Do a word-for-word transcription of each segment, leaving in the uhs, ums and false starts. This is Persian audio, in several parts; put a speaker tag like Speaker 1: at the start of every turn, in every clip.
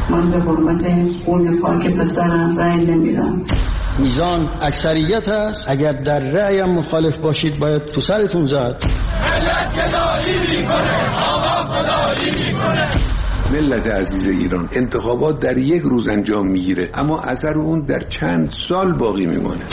Speaker 1: من به حرمت خون پاک پسرم رأی نمیدم.
Speaker 2: میزان اکثریت هست، اگر در رأیم مخالف باشید باید تو سرتون زد.
Speaker 3: ملت گدایی میکنه، آقا خدایی میکنه.
Speaker 4: ملت عزیز ایران، انتخابات در یک روز انجام میگیره اما اثر اون در چند سال باقی میمونه.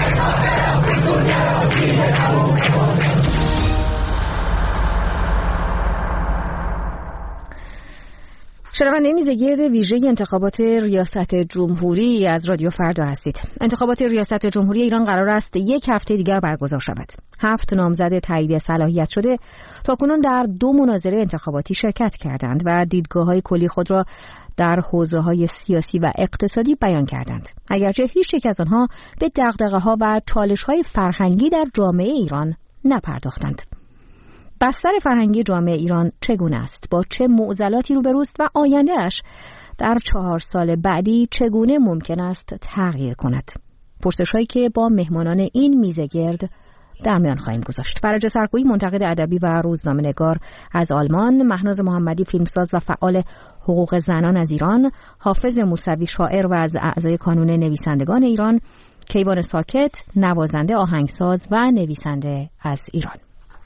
Speaker 5: شنونده میزگرد ویژه انتخابات ریاست جمهوری از رادیو فردا هستید. انتخابات ریاست جمهوری ایران قرار است یک هفته دیگر برگزار شود. هفت نامزد تایید صلاحیت شده تاکنون در دو مناظره انتخاباتی شرکت کردند و دیدگاه‌های کلی خود را در حوزه‌های سیاسی و اقتصادی بیان کردند. اگرچه هیچ یک از آنها به دغدغه‌ها و چالش‌های فرهنگی در جامعه ایران نپرداختند. بستر فرهنگی جامعه ایران چگونه است؟ با چه معضلاتی روبروست و آینده‌اش در چهار سال بعدی چگونه ممکن است تغییر کند؟ پرسش‌هایی که با مهمانان این میزگرد در میان خواهیم گذاشت. فرج سرکویی، منتقد ادبی و روزنامه‌نگار از آلمان، مهناز محمدی، فیلمساز و فعال حقوق زنان از ایران، حافظ موسوی، شاعر و از اعضای کانون نویسندگان ایران، کیوان ساکت، نوازنده، آهنگساز و نویسنده از ایران.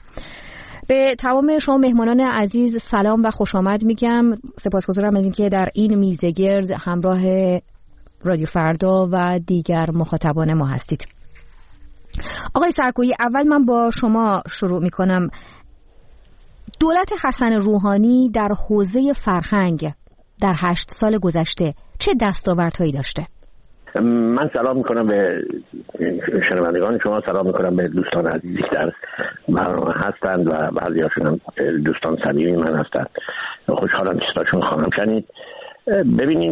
Speaker 5: به تمام شما مهمانان عزیز سلام و خوش آمد میگم. سپاسگزارم از اینکه در این میزگرد همراه رادیو فردا و دیگر مخاطبان ما هستید. آقای سرکویی، اول من با شما شروع میکنم. دولت حسن روحانی در حوزه فرهنگ در هشت سال گذشته چه دستاوردهایی داشته؟
Speaker 6: من سلام میکنم به شنوندگان شما، سلام میکنم به دوستان عزیزی در برنامه هستند و بعضی هاشون هم دوستان صمیمی من هستند. خوشحالم صداشون خواهم شنید. ببینین،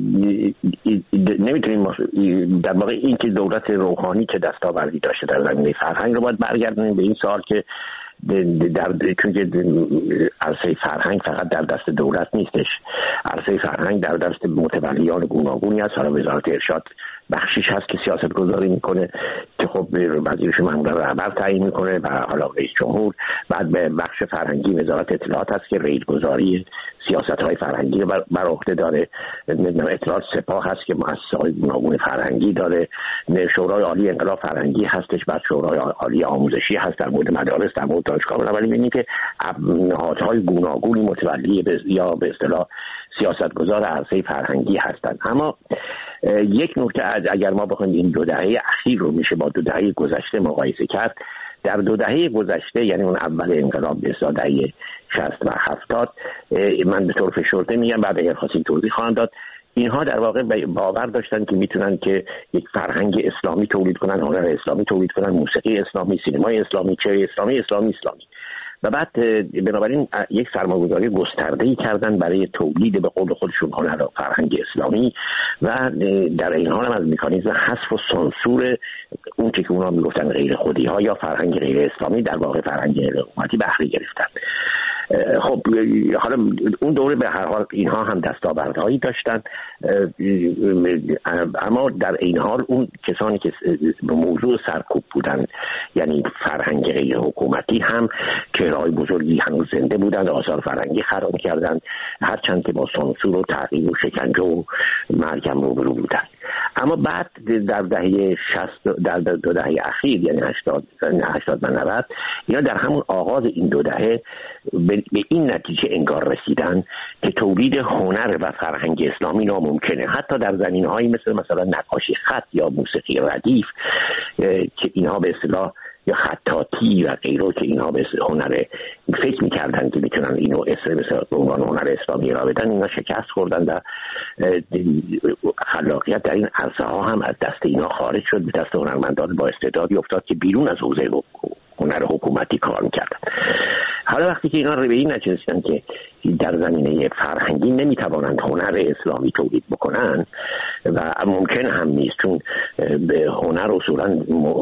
Speaker 6: نمیتونیم در واقع این که دولت روحانی چه دستاوردی داشته در زمینه فرهنگ رو باید برگردونیم به این سوال که در چون عرصه فرهنگ فقط در دست دولت نیستش، عرصه فرهنگ در دست متولیان گوناگونی است. حالا وزارت ارشاد بخشیش هست که سیاست گذاری میکنه که خب وزیرش معمولا رهبر تعیین میکنه و حالا رئیس جمهور. بعد به بخش فرهنگی وزارت اطلاعات هست که رئیس گذاری سیاست های فرهنگی بر عهده داره. اطلاعات سپاه هست که مؤسسه های گوناگون فرهنگی داره. شورای عالی انقلاب فرهنگی هستش. بعد شورای عالی آموزشی هست در مورد مدارس، در مورد دانشگاه. ولی ببینید که نهادهای گوناگونی متولی یا به اصطلاح سیاستگزار عرصه فرهنگی هستند. اما یک نکته، اگر ما بخوایم این دو دهه اخیر رو میشه با دو دهه گذشته مقایسه کرد، در دو دهه گذشته یعنی اون اول انقلاب به دهه شصت و هفتاد، من به طور فشرده میگم، بعد اگر خواستین توضیح خواهم داد، اینها در واقع باور داشتن که میتونن که یک فرهنگ اسلامی تولید کنن، هنر اسلامی تولید کنن، موسیقی اسلامی، سینمای اسلامی، چهره اسلامی، اسلامی اسلامی و بعد بنابراین یک سرمایه‌گذاری گسترده‌ای کردن برای تولید به قول خودشون هنر و فرهنگ اسلامی و در این حال هم از مکانیزم حذف و سانسور اون چه که اونا میگفتن غیر خودی ها یا فرهنگ غیر اسلامی، در واقع فرهنگ غیر حکومتی بهره گرفتن. خب حالا اون دوره به هر حال اینها هم دستاوردهایی داشتن، اما در این حال اون کسانی که به موضوع سرکوب بودن، یعنی فرهنگ غیر حکومتی، هم چهره‌های بزرگی هنوز زنده بودند، آثار فرهنگی خراب کردند، هرچند که با سانسور و تعقیب و شکنجه و مرگ هم روبرو بودند. اما بعد در دهه شصت، در دو دهه اخیر یعنی هشتاد و نود، اینا در همون آغاز این دو دهه به این نتیجه انگار رسیدن که تولید هنر و فرهنگ اسلامی ناممکنه، حتی در زمینه‌هایی مثل مثلا نقاشی خط یا موسیقی ردیف که اینها به اصطلاح یا خطاطی و غیره که اینها به هنر فکر می‌کردن که میتونن اینو اسم مثلا به عنوان هنر اسلامی را بدن، اینا شکست خوردن و خلاقیت در این عرصه ها هم از دست اینا خارج شد، به دست هنرمندان با استعدادی افتاد که بیرون از حوزه هنر حکومتی کار می‌کردن. حالا وقتی که اینا رو به این نتیجه رسیدن که در زمینه فرهنگی نمیتوانند هنر اسلامی تولید بکنن، و ممکن هم نیست، چون به هنر اصولا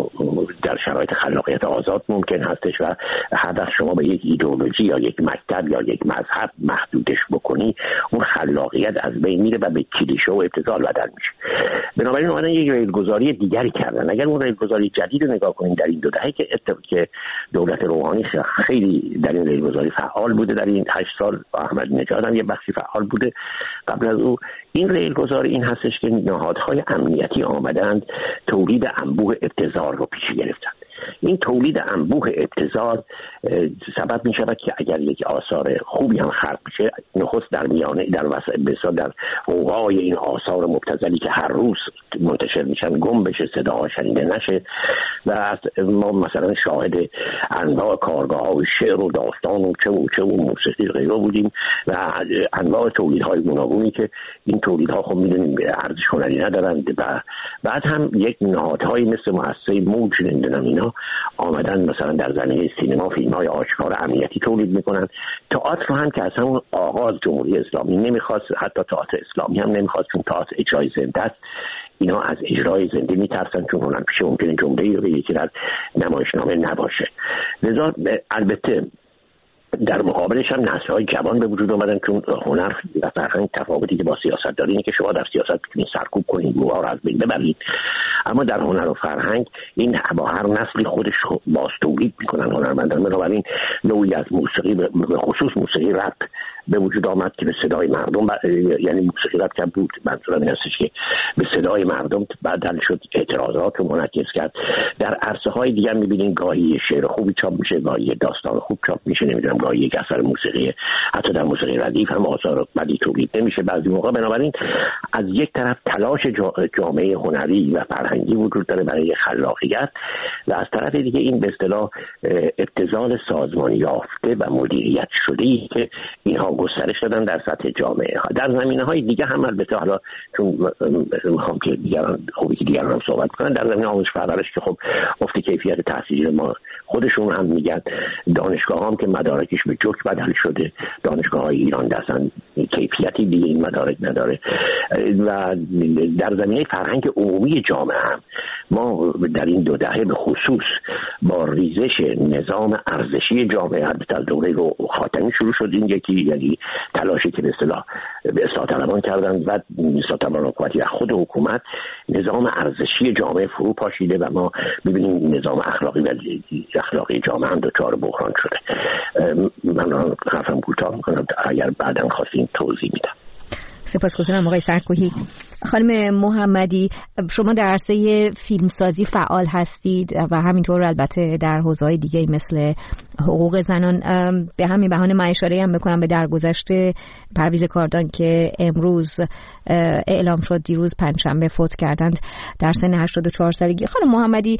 Speaker 6: در شرایط خلاقیت آزاد ممکن هستش و هر وقت شما به یک ایدئولوژی یا یک مکتب یا یک مذهب محدودش بکنی اون خلاقیت از بین میره و به کلیشه و ابتذال بدل میشه. بنابراین اومدن یک ریلگذاری دیگری کردن. اگر اون ریلگذاری جدید رو نگاه کنیم در این دو دهه که که دولت روحانی خیلی در این ریلگذاری فعال بوده، در این هشت سال احمدی نژاد هم یه بخشی فعال بوده قبل از او، این ریلگذاری این هستش که نهادهای امنیتی آمدند تولید انبوه ابتذال رو پیش گرفتند. این تولید انبوه ابتذال سبب می شود که اگر یک آثار خوبی هم خلق بشه، نخست در میانه در وسط در اوقای این آثار مبتذلی که هر روز منتشر میشن گم بشه، صداها شنیده نشه و ما مثلا شاهد انواع کارگاه ها و شعر و داستان و چه و چه و موسیقی غیره بودیم و انواع تولیدهای گوناگونی که این تولیدها خب میدونیم ارزش هنری ندارند و بعد هم یک نهادهایی مثل مؤسسه موج نمیدونم اینا آمدن مثلا در زمینه سینما فیلم‌های آشکار امنیتی تولید میکنن. تئاتر رو هم که از همون آغاز جمهوری اسلامی نمیخواست، حتی تئاتر اسلامی هم نمیخواست چون تئاتر اجرای زنده است. اینا از اجرای زنده میترسن چون هنر پیشه ممکنه جمله‌ای رو یکی در نمایشنامه نباشه. لذا البته در مقابلش هم نسل‌های جوان به وجود آمدن چون هنر و فرهنگ تفاوتی که با سیاست داره اینه که شما در سیاست میتونید سرکوب کنید، گروه‌ها رو از بین ببرید، اما در هنر و فرهنگ این با هر نسلی خودش باز تولید میکنن هنرمندان. بنابراین نوعی از موسیقی به خصوص موسیقی رپ به وجود آمد که به صدای مردم ب... یعنی موسیقی رپ که بود منظورم این هستش که به صدای مردم بدل شد، اعتراضات رو منعکس کرد. در عرصه های دیگر میبینین گاهی شعر خوبی چاپ میشه، گاهی داستان خوب چاپ میشه، نمیدونم گاهی یک اثر موسیقی، حتی در موسیقی ردیف هم آثار بدی تولید نمیشه بعضی موقع. بنابراین از یک طرف تلاش جامعه هنری و فرهنگی وجود داره برای خلاقیت و از طرف دیگه این به اصطلاح ابتذال سازمانی یافته و مدیریت شده‌ای که اینها گسترش دادن در سطح جامعه ها. در زمینه‌های دیگه هم البته حالا چون میخوام که دیگران خوبی که دیگران هم صحبت کنن، در زمینه آموزش پرورش که خب افت کیفیت تحصیلی ما خودشون هم میگن، دانشگاه هم که مدارکش به جوک بدل شده، دانشگاه های ایران دستن کیفیتی دیگه این مدارک نداره و در زمینه فرهنگ عمومی جامعه هم ما در این دو دهه به خصوص با ریزش نظام ارزشی جامعه البته از دوره رو خاتمی شروع شد، این یکی یعنی تلاشی که به اصطلاح به اصلاح طلبان کردن و اصلاح طلبان حکومتی و خود حکومت نظام ارزشی جامعه فرو پاشیده و ما می‌بینیم نظام اخلاقی و اخلاقی جامعه هم دچار بحران شده. من حرفم کوتاه می‌کنم، اگر بعداً خواستین توضیح میدم.
Speaker 5: سپاسگزارم آقای سرکوهی. خانم محمدی، شما در عرصه فیلمسازی فعال هستید و همینطور البته در حوزه‌های دیگه مثل حقوق زنان. به همین بهانه من اشاره هم بکنم به درگذشت پرویز کاردان که امروز اعلام شد دیروز پنجشنبه فوت کردند در سن هشتاد و چهار سالگی. خانم محمدی،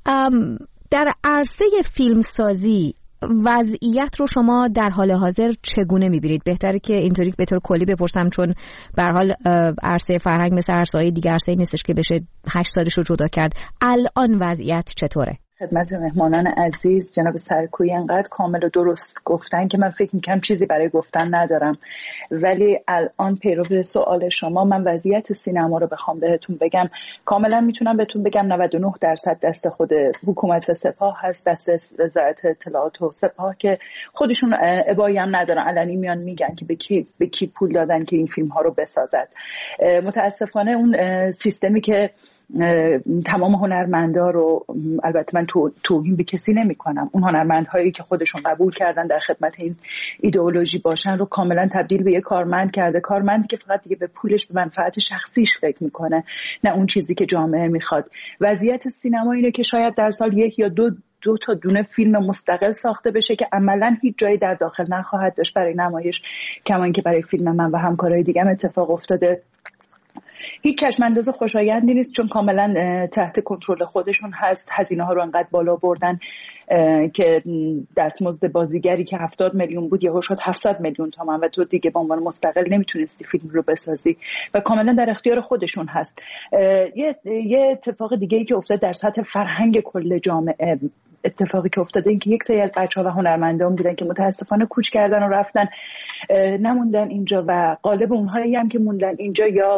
Speaker 5: در عرصه فیلمسازی وضعیت رو شما در حال حاضر چگونه می‌بینید؟ بهتره که اینطوری به طور کلی بپرسم چون به هر حال عرصه فرهنگ مثل عرصه‌های دیگه عرصه‌ای نیستش که بشه هشت سالش رو جدا کرد. الان وضعیت چطوره؟
Speaker 7: خدمت مهمانان عزیز جناب سرکویی انقدر کامل و درست گفتن که من فکر میکنم چیزی برای گفتن ندارم، ولی الان پیرو سوال شما من وضعیت سینما رو بخوام بهتون بگم کاملا میتونم بهتون بگم نود و نه درصد دست خود حکومت و سپاه هست، دست وزارت اطلاعات و سپاه که خودشون ابایی هم ندارن، علنی میان میگن که به کی به کی پول دادن که این فیلم ها رو بسازد. متاسفانه اون سیستمی که تمام هنرمندا رو، البته من تو توهین به کسی نمی کنم، اون هنرمندهایی که خودشون قبول کردن در خدمت این ایدئولوژی باشن رو کاملا تبدیل به یک کارمند کرده، کارمندی که فقط دیگه به پولش به منفعت شخصیش فکر میکنه نه اون چیزی که جامعه میخواد. وضعیت سینما اینه که شاید در سال یک یا دو دو تا دونه فیلم مستقل ساخته بشه که عملاً هیچ جایی در داخل نخواهد داشت برای نمایش، کما اینکه برای فیلم من و همکارای دیگه‌م اتفاق افتاده. هیچ چشم انداز خوشایندی نیست چون کاملا تحت کنترل خودشون هست. هزینه ها رو انقدر بالا بردن که دستمزد بازیگری که هفتاد میلیون بود یهو شد هفتصد میلیون تومان و تو دیگه به عنوان مستقل نمیتونستی فیلم رو بسازی و کاملا در اختیار خودشون هست. یه یه اتفاق دیگه ای که افتاد در سطح فرهنگ کل جامعه، اتفاقی که افتاده این که یک سری از بچه‌ها و هنرمندان بودن که متاسفانه کوچ کردن و رفتن نموندن اینجا و غالب اونهایی هم که موندن اینجا یا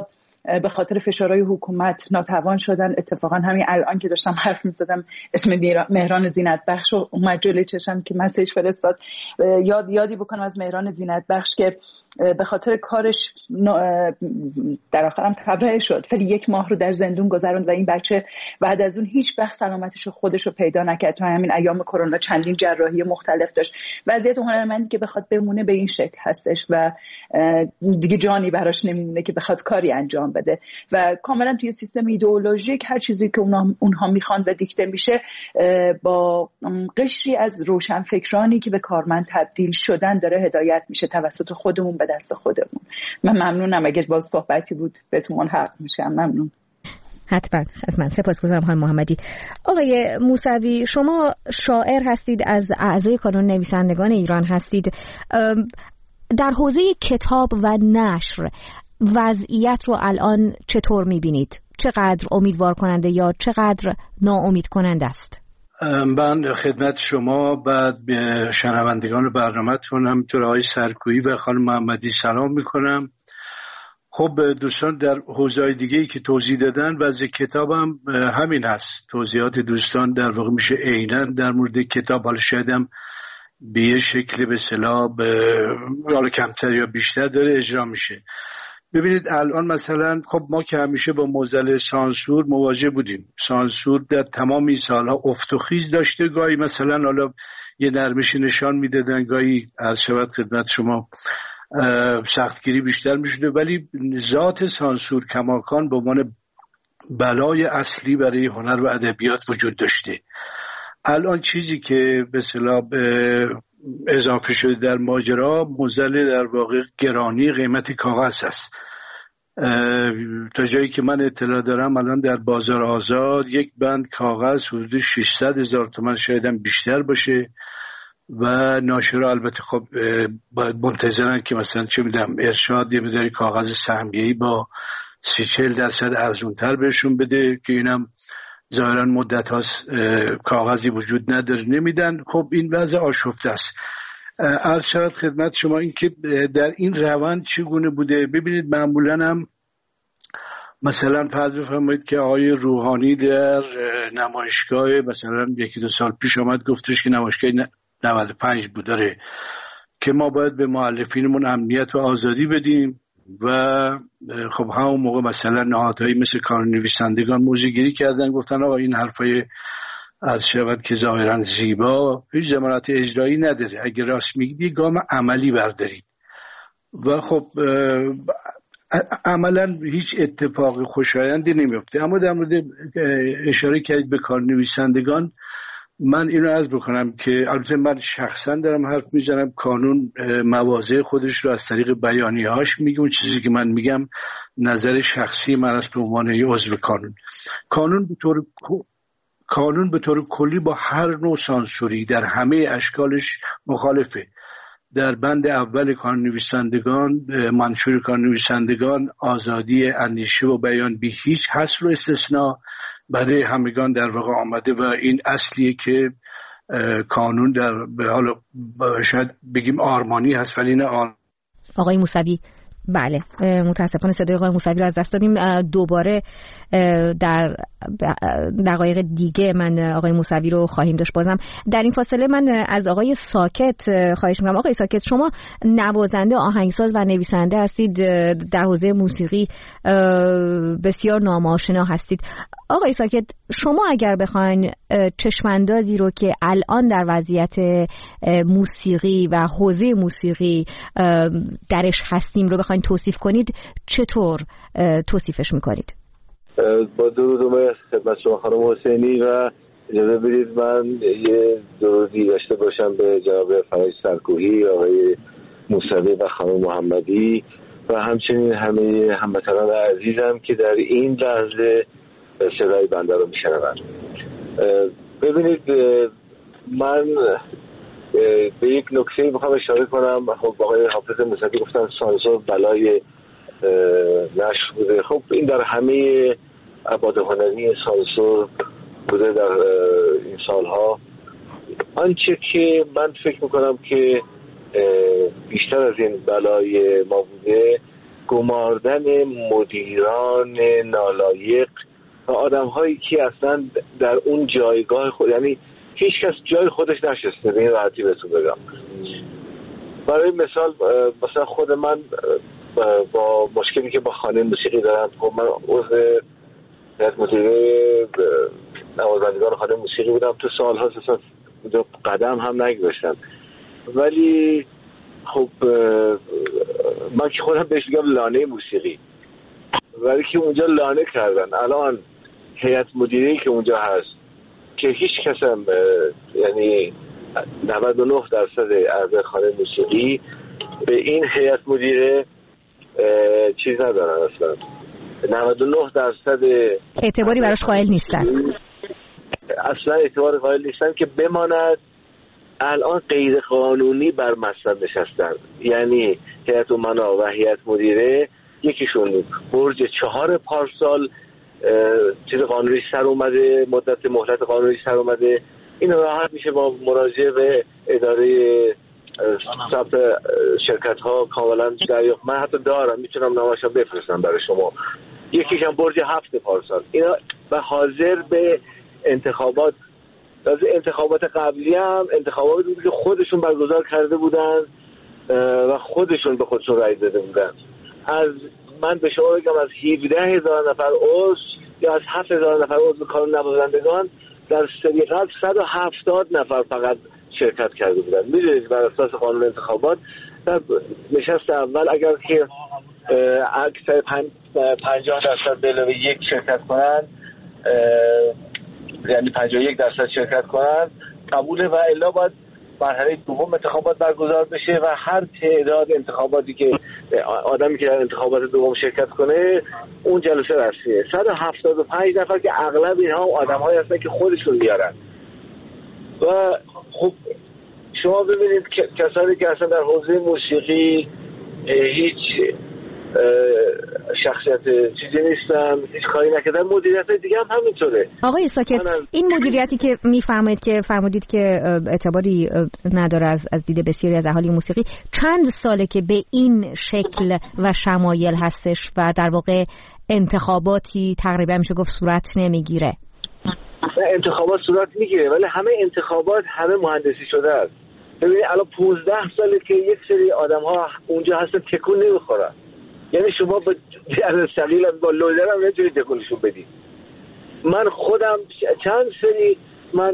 Speaker 7: به خاطر فشارهای حکومت ناتوان شدن. اتفاقا همین الان که داشتم حرف می‌زدم اسم مهران زینت بخش اومد جلوی چشم که مسیج فرستاد. یاد یادی بکنم از مهران زینت بخش که به خاطر کارش در آخرم تبرئه شد، ولی یک ماه رو در زندون گذروند و این بچه بعد از اون هیچ وقت سلامتش رو خودش رو پیدا نکرد. تو همین ایام کرونا چندین جراحی مختلف داشت. وضعیت هنرمندی که بخواد بمونه به این شکل هستش و دیگه جانی براش نمیمونه که بخواد کاری انجام بده و کاملا توی سیستم ایدئولوژیک هر چیزی که اونها, اونها میخوان و دیکته میشه با قشری از روشنفکرانی که به کارمند تبدیل شدن داره هدایت میشه توسط خودمون به دست خودمون. من ممنونم اگر باز صحبتی بود بهتون حق میشم. ممنون.
Speaker 5: حتما حتما. سپاسگزارم خانم محمدی. آقای موسوی، شما شاعر هستید، از اعضای کانون نویسندگان ایران هستید. در حوزه کتاب و نشر وضعیت رو الان چطور میبینید؟ چقدر امیدوار کننده یا چقدر ناامید کننده است؟
Speaker 8: من خدمت شما بعد به شنوندگان برنامه‌تون همینطور آقای سرکویی و خانم محمدی سلام میکنم. خب دوستان در حوزه‌های دیگه‌ای که توضیح دادن وضع کتابم همین هست. توضیحات دوستان در واقع میشه عیناً در مورد کتاب، حالا شاید هم به یه شکل به اصطلاح حالا کمتر یا بیشتر داره اجرا میشه. ببینید الان مثلا خب ما که همیشه با معضل سانسور مواجه بودیم. سانسور در تمام این سالها افت و خیز داشته، گاهی مثلا حالا یه نرمشی نشان میدادن، گاهی از شود خدمت شما سختگیری بیشتر میشده، ولی ذات سانسور کماکان به عنوان بلای اصلی برای هنر و ادبیات وجود داشته. الان چیزی که به اصطلاح اضافه شده در ماجرا معضل در واقع گرانی قیمت کاغذ است. تا جایی که من اطلاع دارم الان در بازار آزاد یک بند کاغذ حدود ششصد هزار تومان شاید هم بیشتر باشه و ناشرا البته خب باید منتظرن که مثلا چه میدونم ارشاد یه مقداری کاغذ سهمیه‌ای با سی چهل درصد ارزونتر بهشون بده که اینم ظاهرا مدت هاست کاغذی وجود نداره نمیدن. خب این وضع آشفته است. عرض شود خدمت شما این که در این روند چگونه بوده. ببینید معمولا هم مثلا فرض بفرمایید که آقای روحانی در نمایشگاه مثلا یکی دو سال پیش آمد گفتش که نمایشگاه نود و پنج بود داره که ما باید به مؤلفینمون امنیت و آزادی بدیم و خب همون موقع مثلا نهادهایی مثل کانون نویسندگان موضع‌گیری کردن، گفتن آقا این حرفای از شود که ظاهرا زیبا هیچ ضمانت اجرایی نداره، اگه راست میگید گام عملی بردارید و خب عملا هیچ اتفاق خوشایندی نمیفته. اما در مورد اشاره کردید به کانون نویسندگان، من اینو عرض بکنم که البته من شخصا دارم حرف میزنم، کانون مواضع خودش رو از طریق بیانیه‌هاش میگه، اون چیزی که من میگم نظر شخصی من است به عنوان عضو کانون. کانون به طور کانون به طور کلی با هر نوع سانسوری در همه اشکالش مخالفه. در بند اول کانون نویسندگان، منشور کانون نویسندگان، آزادی اندیشه و بیان بی هیچ حصر و استثناء برای همگان در واقع آمده و این اصلیه که کانون در به حال شاید بگیم آرمانی هست ولی نه آر...
Speaker 5: آقای موسوی، بله متاسفانه صدای آقای موسوی رو از دست دادیم. دوباره در دقایق دیگه من آقای موسوی رو خواهیم داشت. بازم در این فاصله من از آقای ساکت خواهش میکنم. آقای ساکت، شما نوازنده، آهنگساز و نویسنده هستید، در حوزه موسیقی بسیار نام‌آشنا هستید. آقای ساکت، شما اگر بخواین چشماندازی رو که الان در وضعیت موسیقی و حوزه موسیقی درش هستیم رو بخواین توصیف کنید، چطور توصیفش میکنید؟
Speaker 9: با درود و مرسی خدمت شما خانم حسینی و اجازه بدید من یه درودی داشته باشم به جناب فرج سرکویی، آقای موسوی و خانم محمدی و همچنین همه هموطنان عزیزم که در این لحظه صدای بنده رو میشنوند. ببینید من به یک نکته میخوام اشاره کنم. خب آقای حافظ موسوی گفتن سانسور بلای نشر بوده. خب این در همه ابعاد هنری سانسور بوده در این سالها. آنچه که من فکر میکنم که بیشتر از این بلای ما بوده گماردن مدیران نالایق و آدم هایی که اصلا در اون جایگاه خود، یعنی هیچ کس جای خودش نشسته، به این راحتی بهتون بگم. برای مثال مثلا خود من با مشکلی که با خانه موسیقی دارم، خب من عضو هیئت مدیره نوازندگان خانه موسیقی بودم، تو سال‌ها اصلا قدم هم نگذاشتم، ولی خب من که خودم بهش میگم لانه موسیقی، ولی که اونجا لانه کردن. الان هیئت مدیره که اونجا هست که هیچ کس هم یعنی نود و نه درصد اعضای خانه موسیقی به این هیئت مدیره چیز ندارن، اصلا نود و نه درصد
Speaker 5: اعتباری براش قائل نیستن،
Speaker 9: اصلا اعتبار قائل نیستن که بماند. الان غیر قانونی بر مصرف نشستن، یعنی هیئت امنا و هیئت مدیره یکیشون برج چهار پارسال چیز قانونی سر اومده، مدت مهلت قانونی سر اومده، این راحت میشه با مراجعه به اداره ثبت شرکت ها کاملا دریافت. من حتی دارم، میتونم نامشو بفرستم برای شما. یکیشم برج هفت پارسال، اینا و حاضر به انتخابات، از انتخابات قبلی هم انتخابات بود که خودشون برگزار کرده بودن و خودشون به خودشون رای داده بودن. از من به شما بگم از هفده هزار نفر عضو یا از هفت هزار نفر عضو کانون نوازندگان در سری قبل صد و هفتاد نفر فقط شرکت کرده بودن. میدونید بر اساس قانون انتخابات در نشست اول اگر که اکثر پنجاه درصد به علاوه یک شرکت کنن، یعنی پنجاه و یک درصد شرکت کنن قبوله، و الا باید مرحله دوم انتخابات برگزار بشه و هر تعداد انتخاباتی که آدمی که در انتخابات دوم شرکت کنه اون جلسه رسمیه. صد و هفتاد و پنج نفر که اغلب اینها آدم‌هایی هستن که خودشون میارن. و خب شما ببینید کسانی که اصلا در حوزه موسیقی هیچ شخصیت چیزی نیستن، هیچ کاری نکردن، مدیریت دیگه هم همینطوره.
Speaker 5: آقای ساکت، این مدیریتی که میفرمایید که فرمودید که اعتباری نداره از از دید بسیاری از اهالی موسیقی، چند ساله که به این شکل و شمایل هستش و در واقع انتخاباتی تقریبا میشه گفت صورت نمیگیره؟
Speaker 9: انتخابات صورت میگیره ولی همه انتخابات همه مهندسی شده است. ببینید الان پانزده ساله که یک سری آدم‌ها اونجا هستن تکون نمیخورن، یعنی شما با جهل ثقیل با لودر هم نمیتونید تکونشون بدید. من خودم چند سری من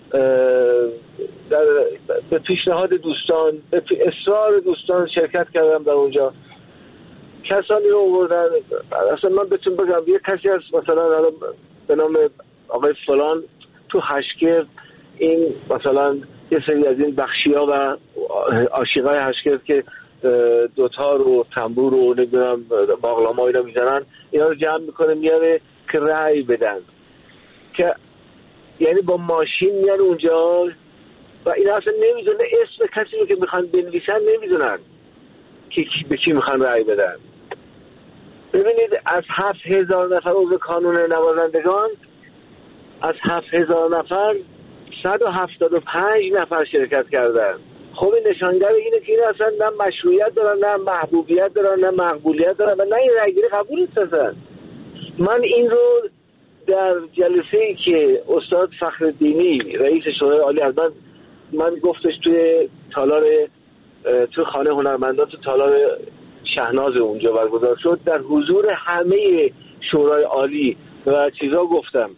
Speaker 9: در به پیشنهاد دوستان، به اصرار دوستان شرکت کردم در اونجا. کسانی رو آوردن، اصلا من بهتون بگم یه کسی از مثلا به نام آقای فلان تو هشکرد، این مثلا یه سری از این بخشی‌ها و عاشقای هشکرد که دوتار و تنبور و نمیدونم باقلاما اینا میزنن، اینا رو جمع میکنه میاره که رأی بدن، که یعنی با ماشین میان اونجا و اینا اصلا نمیدونه اسم کسی رو که میخوان بنویسن نمیدونن که به کی میخوان رأی بدن. ببینید از هفت هزار نفر عضو کانون نوازندگان، از هفت هزار نفر صد و هفتاد و پنج نفر شرکت کردن. خب این نشانگر اینه که این اصلا نه مشروعیت دارن، نه محبوبیت دارن، نه مقبولیت دارن و نه این رأیگیری قبول نیستن. من این رو در جلسه ای که استاد فخرالدینی رئیس شورای عالی از من من گفتش توی تالار توی خانه هنرمندان تو تالار شهناز اونجا برگزار شد، در حضور همه شورای عالی و چیزا گفتم،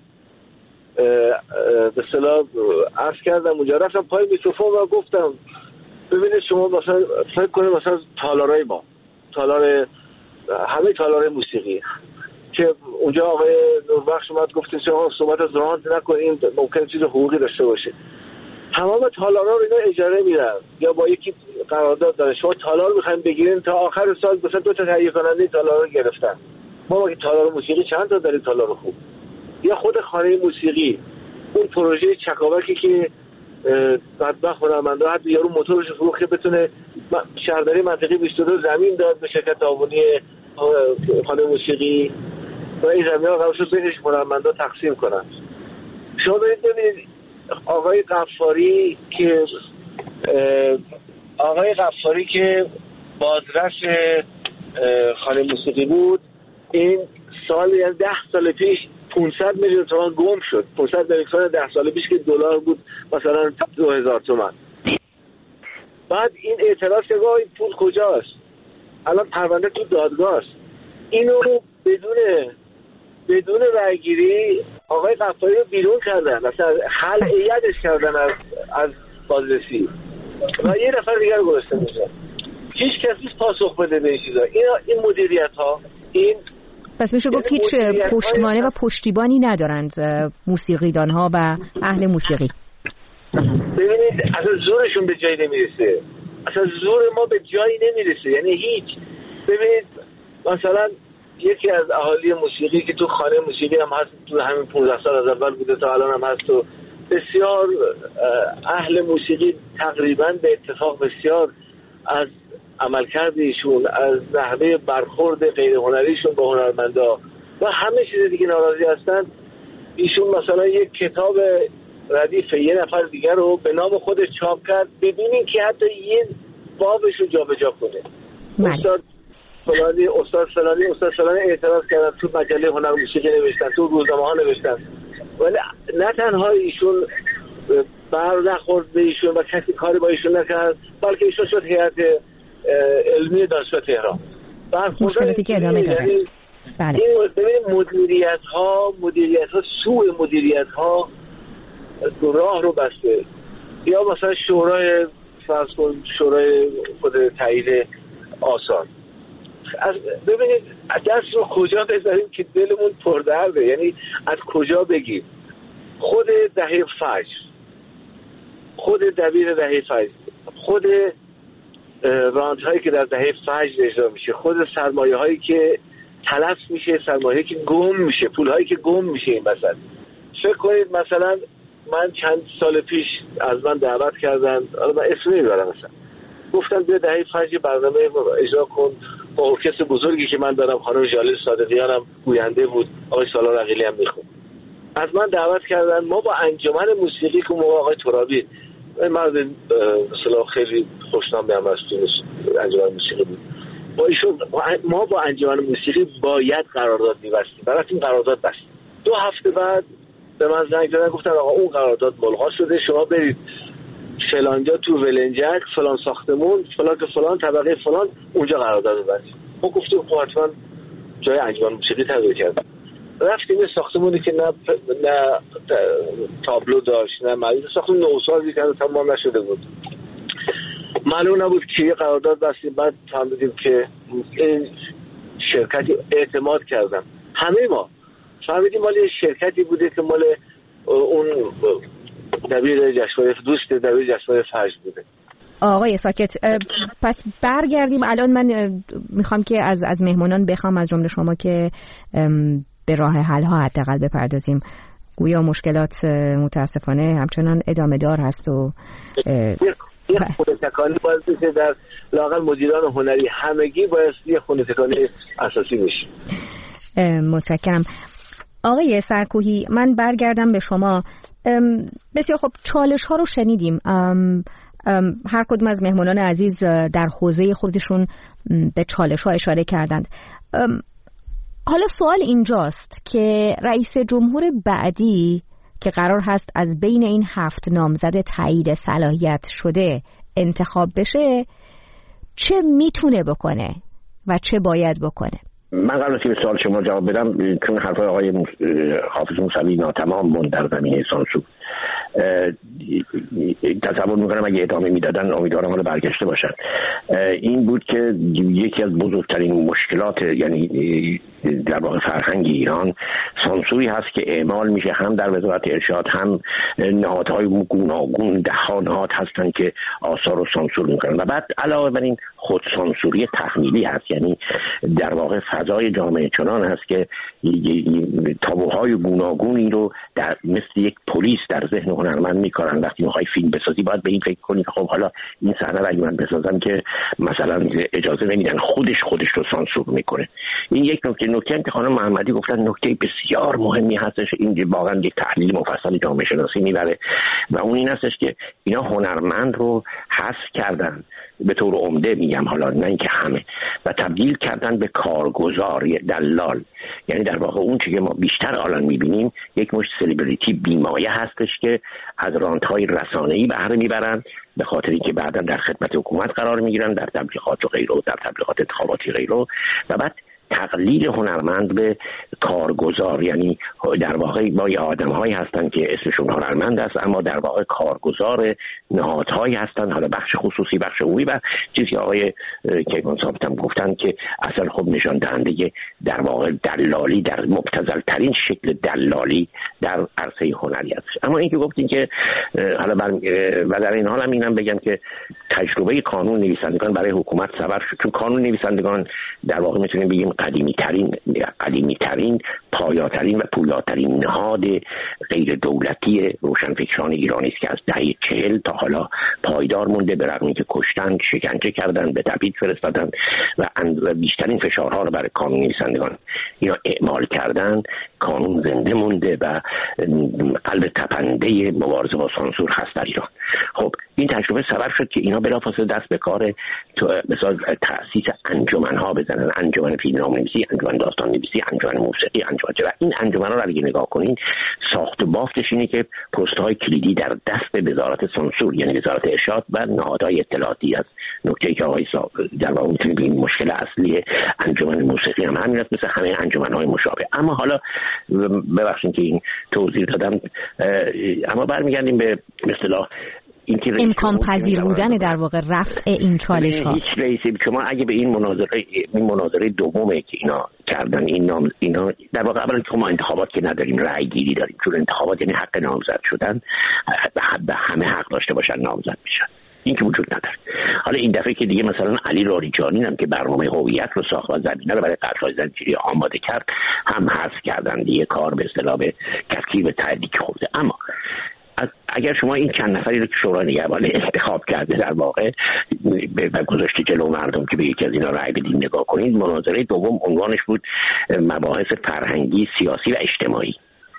Speaker 9: به اصطلاح عرض کردم اونجا، رفتم پای میکروفون و گفتم ببینید شما مثلا فکر کنید مثلا تالارای ما، تالار همه تالارای موسیقی که اونجا آقای نوربخش اومد گفت شما صحبت از راند نکنید، ممکنه چیز حقوقی داشته باشه. تمام تالارا رو اینا اجاره میدن یا با یکی قرارداد داره، شما تالار میخواین بگیرین تا آخر سال مثلا دو تا تهیه کننده تالار رو گرفتن. ما که تالار موسیقی چند تا داریم تالار خوب، یا خود خانه موسیقی اون پروژه چکاوکی که بدبخت هنرمندا حتی یارو موتورش فروخت که بتونه شهرداری منطقه بیست و دو زمین داد به شرکت تعاونی خانه موسیقی و این زمین‌ها قرار شد بینش هنرمندا تقسیم کنن. شما برید ببینید آقای غفاری که آقای غفاری که بازرس خانه موسیقی بود، این سال یعنی ده سال پیش پانصد میلیون تومان گم شد. پانصد میلیون تومان ده سال پیش که دلار بود مثلا دو هزار تومان. بعد این اعتراض که این پول کجاست؟ الان پرونده تو دادگاه است. اینو بدون بدون رأیگیری آقای قفاری رو بیرون کردن، مثلا حل ایدش کردن از از بازرسی و یه نفر دیگر رو گذاشتن اونجا. هیچ کسی پاسخ بده به این چیزا. این این مدیریت ها این
Speaker 5: پس میشه گفت هیچ پشتوانه و پشتیبانی ندارند موسیقیدان ها و اهل موسیقی.
Speaker 9: ببینید اصلا زورشون به جایی نمیرسه، اصلا زور ما به جایی نمیرسه، یعنی هیچ. ببینید مثلا یکی از اهالی موسیقی که تو خانه موسیقی هم هست، تو همین پانزده سال از اول بوده تا الان هم هست و بسیار اهل موسیقی تقریبا به اتفاق بسیار از عملکرد ایشون، از نحوه برخورد غیر هنریشون با هنرمندا و همه چیز دیگه ناراضی هستن. ایشون مثلا یک کتاب ردیف یه نفر دیگر رو به نام خودش چاپ کرد بدون اینکه حتی یه بابش رو جابجا کنه. استاد فلانی استاد فلانی استاد فلانی اعتراض کردن، تو مجله هنر موسیقی نوشتن، تو روزنامه ها نوشتن، ولی نه تنها ایشون بر نخورد به ایشون و کسی کاری با ایشون نکرد، بلکه ایشون شد هیئت علمی دانشگاه تهران.
Speaker 5: مشکلاتی که ادامه داره.
Speaker 9: بله. این ببینید مدیریت ها مدیریت ها سوء مدیریت ها راه رو بسته. یا مثلا شورای فرض کن شورای خود تایید آثار، از ببینید دست رو کجا بذاریم که دلمون پردرده، یعنی از کجا بگیم؟ خود دهه فجر، خود دبیر دهه فجر، خود راند هایی که در دهه فجر اجرا میشه، خود سرمایه هایی که تلف میشه، سرمایه که گم میشه، پول هایی که گم میشه این وسط. فکر کنید مثلا من چند سال پیش از من دعوت کردن، حالا من اسم نمیبرم، مثلا گفتم بیا دهه فجر برنامه اجرا کن با ارکستر بزرگی که من دارم، خانم جلیل صادقیان هم گوینده بود، آقای سالار عقیلی هم میخوند. از من دعوت کردن، ما با انجمن موسیقی که موقع آقای ترابی مرد مثلا خیلی خوشنامی هم از انجمن موسیقی بود، با ایشون ما با انجمن موسیقی باید قرارداد می‌بستیم. برای این قرارداد بستیم. دو هفته بعد به من زنگ زدن گفتن آقا اون قرارداد ملغا شده، شما برید فلانجا تو ولنجک فلان ساختمون فلان که فلان طبقه فلان اونجا قرارداد ببندید. ما گفتیم خب حتما جای انجمن موسیقی تغییر کرد. رفتیم یه ساختمونی که نه نه تابلو داشت نه مریض، ساختمون نوسازی که تمام نشده بود، معلوم نبود که یه قرارداد بستیم. بعد فهمیدیم که این شرکتی اعتماد کردن، همه ما فهمیدیم مال شرکتی بوده که مال اون دبیر جشنواره دوست دبیر جشنواره فجر بوده.
Speaker 5: آقای ساکت، پس برگردیم. الان من میخوام که از از مهمانان بخوام، از جمله شما، که به راه حل ها حداقل بپردازیم. گویا مشکلات متاسفانه همچنان ادامه دار هست و
Speaker 9: یه خونه تکانی باید بشه در لااقل مدیران هنری همگی باید یه خونه تکانی اساسی بشه.
Speaker 5: متشکرم. آقای سرکوهی، من برگردم به شما. بسیار خب، چالش ها رو شنیدیم. ام ام هر کدوم از مهمانان عزیز در حوزه خودشون به چالش ها اشاره کردند. حالا سوال اینجاست که رئیس جمهور بعدی که قرار هست از بین این هفت نامزد تایید صلاحیت شده انتخاب بشه، چه میتونه بکنه و چه باید بکنه؟
Speaker 6: من قبل از که به سوال شما جواب بدم، چون حرفای آقای حافظ موسوی ناتمام موند در زمینه سانسور، تصور میکنم اگه ادامه میدادن امیدوارم حالا برگشته باشن. این بود که یکی از بزرگترین مشکلات، یعنی در واقع فرهنگ ایران، سانسوری هست که اعمال میشه هم در وزارت ارشاد، هم نهادهای گوناگون، ده ها نهاد هستن که آثار رو سانسور میکنن و بعد علاوه بر این خود سانسوری تحمیلی هست، یعنی در واقع فضای جامعه چنان هست که تابوهای گوناگونی رو در مثل یک پلیس در ذهن هنرمند میکارن. وقتی میخوای فیلم بسازی باید به این فکر کنی که خب حالا این صحنه رو اگه من بسازم که مثلا اجازه نمیدن، خودش خودش رو سانسور میکنه. این یک نکته. نکته که خانم محمدی گفتن نکته بسیار مهمی هستش، این واقعا یک تحلیل مفصل جامعه شناسی میبره و اون این هستش که اینا هنرمند رو حذف کردن به طور عمده میگم، حالا نه اینکه همه، و تبدیل کردن به کارگزار، دلال. یعنی در واقع اون چیزی که ما بیشتر الان میبینیم یک مشت سلبریتی بیمایه هستش که از رانت‌های رسانه‌ای بهره میبرن به خاطر اینکه بعدا در خدمت حکومت قرار میگیرن، در تبلیغات و غیره، در تبلیغات انتخاباتی غیره، و بعد تقلیل هنرمند به کارگزار. یعنی در واقع ما یه آدم‌هایی هستن که اسمشون هنرمند است اما در واقع کارگزار نهادهایی هستن، حالا بخش خصوصی، بخش عمومی، و چیزی آقای کیوان ثابت هم گفتن که اصلا خب نشان دهنده در واقع دلالی در مبتذل ترین شکل دلالی در عرصه هنری است. اما اینکه گفتین که حالا بر... و در این حال هم اینم بگم که تجربه قانون نویسندگان برای حکومت سبب شد، چون قانون نویسندگان در واقع میتونیم بگیم قدیمی ترین قدیمی ترین پایاترین و پویاترین نهاد غیر دولتی روشنفکران ایرانی است که از دهه چهل تا حالا پایدار مونده، به رغم اینکه کشتن، شکنجه کردن، به تبعید فرستادن و بیشترین فشارها رو برای قانون نویسندگان اینا اعمال کردن. قانون زنده مونده و قلب تپنده مبارزه با سانسور هست در ایران. خب این تجربه سبب شد که اینا بلافاصله دست به کار مثلا تأسیس انجمن‌ها بزنن، انجمن فیلمنامه‌نویسی، انجمن داستان‌نویسی، انجمن موسیقی، انجمن جرا. این انجمن‌ها رو اگه نگاه کنین ساخت و بافتش اینه که پست‌های کلیدی در دست وزارت سانسور، یعنی وزارت ارشاد و نهادهای اطلاعاتی است. نکته‌ای که آقای در واقع می‌تونیم بگیم مشکل اصلی انجمن موسیقی هم همین است، مثل همه انجمن‌های مشابه. اما حالا ببخشید که این توضیح دادم، اما برمیگردیم به اصطلاح
Speaker 5: امکان پذیر بودن در واقع رفع این چالش ها.
Speaker 6: هیچ رئیسی شما اگه به این مناظره این مناظره دومه که اینا کردن، این نام اینا در واقع اولا که ما انتخابات که نداریم، رأی گیری داریم، چون انتخابات یعنی حق نامزد شدن، به همه حق داشته باشن نامزد میشن، این که وجود نداره. حالا این دفعه که دیگه مثلا علی لاریجانی هم که برنامه هویت رو ساخت و زمینه رو برای قطع‌های زنجیری آماده کرد هم حذف کردن دیگه، کار به اصطلاح به کفکی به تعدیق خورده. اما اگر شما این چند نفری رو که شورای نگهبان انتخاب کرده در واقع و گذاشته جلو مردم که به یکی از اینا رأی بدین نگاه کنید، مناظره دوم عنوانش بود مباحث فرهنگی، سیاسی و اجتماعی.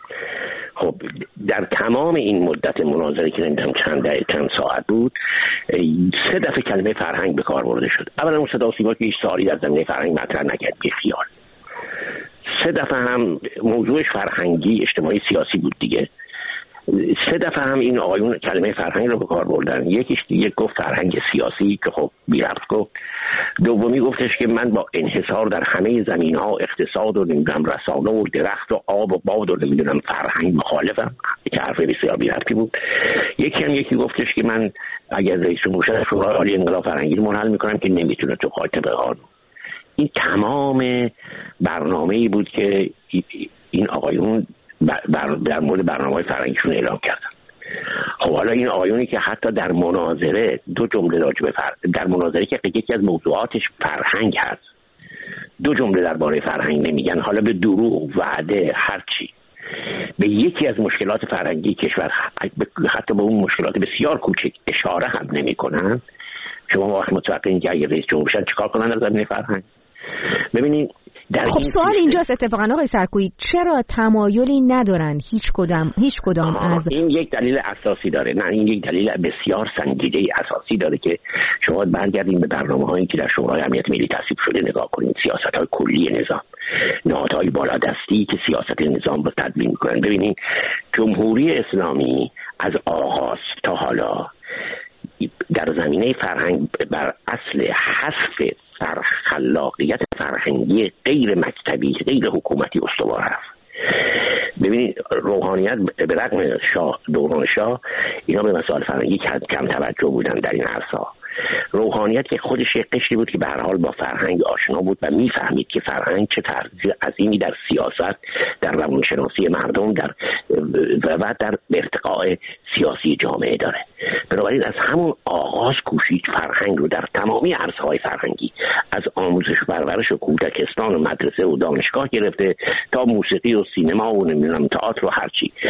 Speaker 6: خب در تمام این مدت مناظره که نمیدونم چند دقیقه چند ساعت بود، سه دفعه کلمه فرهنگ به کار برده شد. اولا اون صدا و سیما که هیچ سوالی در زمینه فرهنگ مطرح نکرد، بی خیال. سه دفعه هم موضوعش فرهنگی، اجتماعی، سیاسی بود دیگه. سه دفعه هم این آقایون کلمه فرهنگ رو به کار بردن. یکیش دیگه گفت فرهنگ سیاسی که خب بی ربط گفت. دومی گفتش که من با انحصار در همه زمین‌ها، اقتصاد و نمیدونم رسانه و درخت و آب و باد و نمیدونم فرهنگ مخالفم، که حرف بسیار بی ربطی بود. یکی هم یکی گفتش که من اگر رئیس جمهور شدم شورای عالی انقلاب فرهنگی رو منحل میکنم که نمیتونه تو خاطر قانون. این تمام برنامه‌ای بود که این آقایون بر در مورد برنامه‌های فرهنگیشون اعلام کردن. خب حالا این آقایونی که حتی در مناظره دو جمله راجع به فر... در مناظره که یکی از موضوعاتش فرهنگ هست، دو جمله درباره فرهنگ نمیگن، حالا به دروغ، وعده، هر چی، به یکی از مشکلات فرهنگی کشور، حتی به اون مشکلات بسیار کوچک اشاره هم نمی‌کنن. شما وقتی متوقع این که اگه رئیس جمهور شدن چیکار کنن در زمینه فرهنگ؟ ببینید
Speaker 5: خب سوال اینجاست اتفاقا آقای سرکویی، چرا تمایلی ندارن هیچ کدام هیچ کدام از
Speaker 6: این یک دلیل اساسی داره. نه این یک دلیل بسیار سنجیده اساسی داره که شما برگردین به برنامه‌هایی که در شورای امنیت ملی تصویب شده نگاه کنید، سیاست‌های کلی نظام، نهادهای بالادستی که سیاست نظام رو تدوین می‌کنن. ببینید جمهوری اسلامی از آغاز تا حالا در زمینه فرهنگ بر اصل حذف در خلاقیت فرهنگی غیر مکتبی، غیر حکومتی استوار هست. ببینید روحانیت به رغم شاه دوران شاه اینا به مسائل فرهنگی کم توجه بودن در این عرصه. روحانیت که خودش یک قشری بود که به هر حال با فرهنگ آشنا بود و میفهمید که فرهنگ چه تاثیر عظیمی در سیاست، در روانشناسی مردم، در و در ارتقاء سیاسی جامعه داره. بنابراین از همون آغاز کوشید فرهنگ رو در تمامی عرصه‌های فرهنگی، از آموزش و پرورش و کودکستان و مدرسه و دانشگاه گرفته تا موسیقی و سینما و نمیدونم تئاتر و هر چی،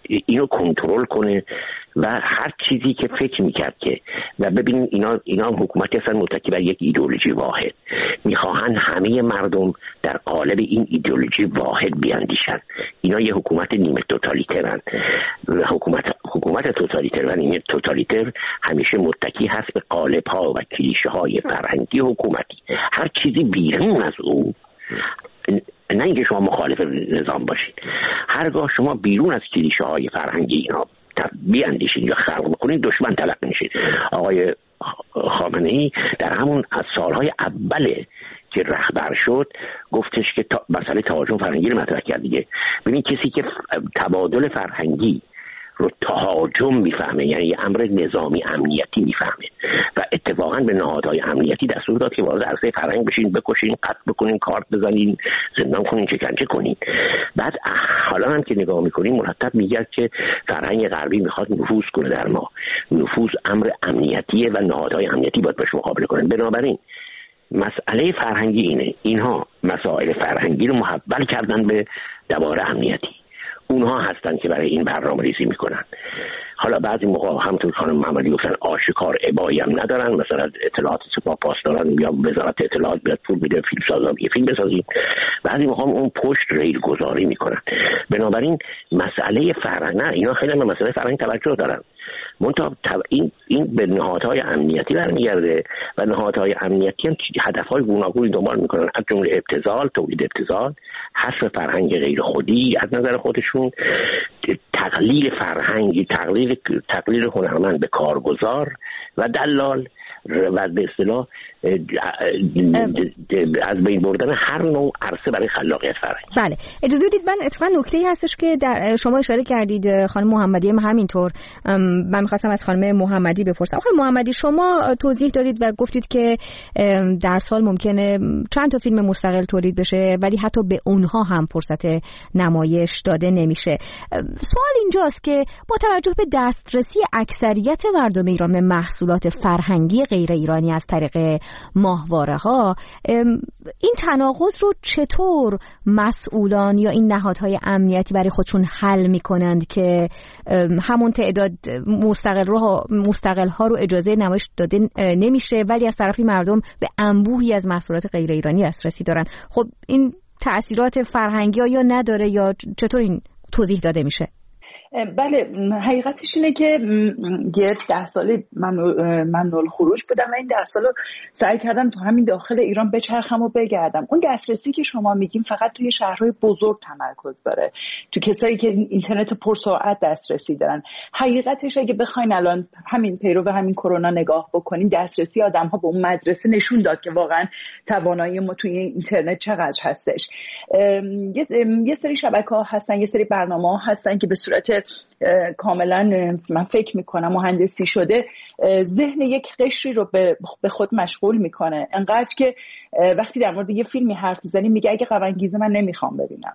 Speaker 6: اینو کنترل کنه و هر چیزی که فکر میکرد که و ببینید اینا اینا حکومتی هستن متکی بر یک ایدئولوژی واحد، میخواهن همه مردم در قالب این ایدئولوژی واحد بیاندیشن. اینا یه حکومت نیمه توتالیترن. حکومت حکومت توتالیتر و نیمه توتالیتر همیشه متکی هست به قالب ها و کلیشه های فرهنگی حکومتی. هر چیزی بیرون از اون، نه اینکه شما مخالف نظام باشید، هرگاه شما بیرون از کلیشه های فرهنگی اینا بیاندیشید یا خلق بکنید دشمن تلقی میشید. آقای خامنه‌ای در همون از سالهای اوله که رهبر شد گفتش که تا مسئله تهاجم فرهنگی رو مطرح کرد دیگه. ببین کسی که تبادل فرهنگی رو تهاجم میفهمه، یعنی یه امر نظامی امنیتی میفهمه و اتفاقا به نهادهای امنیتی دستور داد که وارد عرصه فرهنگ بشین، بکشین، قتل بکنین، کارت بزنین، زندان کنین، شکنجه کنین. بعد حالا هم که نگاه میکنین مرتب میگه که فرهنگ غربی میخواد نفوذ کنه در ما. نفوذ امر امنیتیه و نهادهای امنیتی باید باش مقابله کنن. بنابراین مسئله فرهنگی اینه، اینها مسائل فرهنگی رو محول کردن به دوار امنیتی. اونها هستن که برای این برنامه ریزی میکنن. حالا بعضی موقع همونطور خانم محمدی گفتن آشکار ابایی هم ندارن، مثلا اطلاعات سپاه پاسداران یا وزارت اطلاعات بیاد پول میده فیلم سازا یه فیلم بسازیم، بعضی موقع اون پشت ریل گذاری میکنن. بنابراین مسئله فرهنگ، نه اینا خیلی به مسئله فرهنگ توجه دارن، منتها این این به نهادهای امنیتی برمیگرده و نهادهای امنیتی هم هدفهای گوناگونی دنبال میکنن، از جمله ابتذال، تولید ابتذال، حذف فرهنگ غیر خودی از نظر خودشون، تقلیل فرهنگی، تقلیل تقلیل هنرمند به کارگزار و دلال و به اصطلاح از بین بردن هر نوع عرصه برای خلاقیت فرهنگی.
Speaker 5: بله اجازه بدید من اتفاقا نکته‌ای هستش که در شما اشاره کردید خانم محمدی هم همینطور. من می‌خواستم از خانم محمدی بپرسم. خانم محمدی شما توضیح دادید و گفتید که در سال ممکنه چند تا فیلم مستقل تولید بشه ولی حتی به اونها هم فرصت نمایش داده نمیشه. سوال اینجاست که با توجه به دسترسی اکثریت مردم ایران به محصولات فرهنگی غیر ایرانی از طریق ماهواره ها، این تناقض رو چطور مسئولان یا این نهادهای امنیتی برای خودشون حل میکنند که همون تعداد مستقل رو مستقل ها رو اجازه نمایش داده نمیشه ولی از طرفی مردم به انبوهی از محصولات غیر ایرانی دسترسی دارن؟ خب این تأثیرات فرهنگی ها یا نداره یا چطور این توضیح داده میشه؟
Speaker 7: بله حقیقتش اینه که یه ده سالی من ممنوع خروج بودم و این ده سالو سعی کردم تو همین داخل ایران بچرخم و بگردم. اون دسترسی که شما میگیم فقط توی شهرهای بزرگ تمرکز داره، تو کسایی که اینترنت پرسرعت دسترسی دارن. حقیقتش اگه بخواین الان همین پیرو و همین کرونا نگاه بکنین، دسترسی آدم‌ها به اون مدرسه نشون داد که واقعا توانایی ما توی اینترنت چقدر هستش. یه سری شبکه‌ها هستن، یه سری برنامه‌ها هستن که به صورت کاملا من فکر میکنم مهندسی شده ذهن یک قشری رو به خود مشغول میکنه، انقدر که وقتی در مورد یه فیلمی حرف میزنیم میگه اگه قبنگیزه من نمیخوام ببینم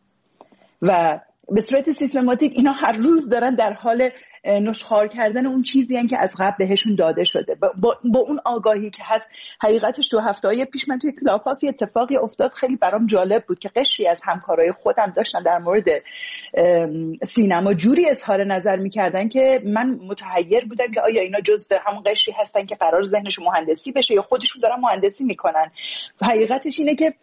Speaker 7: و به صورت سیستماتیک اینا هر روز دارن در حال نشخوار کردن اون چیزی هن که از قبل بهشون داده شده با, با, با اون آگاهی که هست. حقیقتش تو هفته‌های پیش من توی کلاب‌هاوس یه اتفاقی افتاد خیلی برام جالب بود که قشری از همکارای خودم داشتن در مورد سینما جوری اظهار نظر می‌کردن که من متحیر بودم که آیا اینا جزء همون قشری هستن که قرار ذهنش مهندسی بشه یا خودشون دارن مهندسی میکنن. حقیقتش اینه که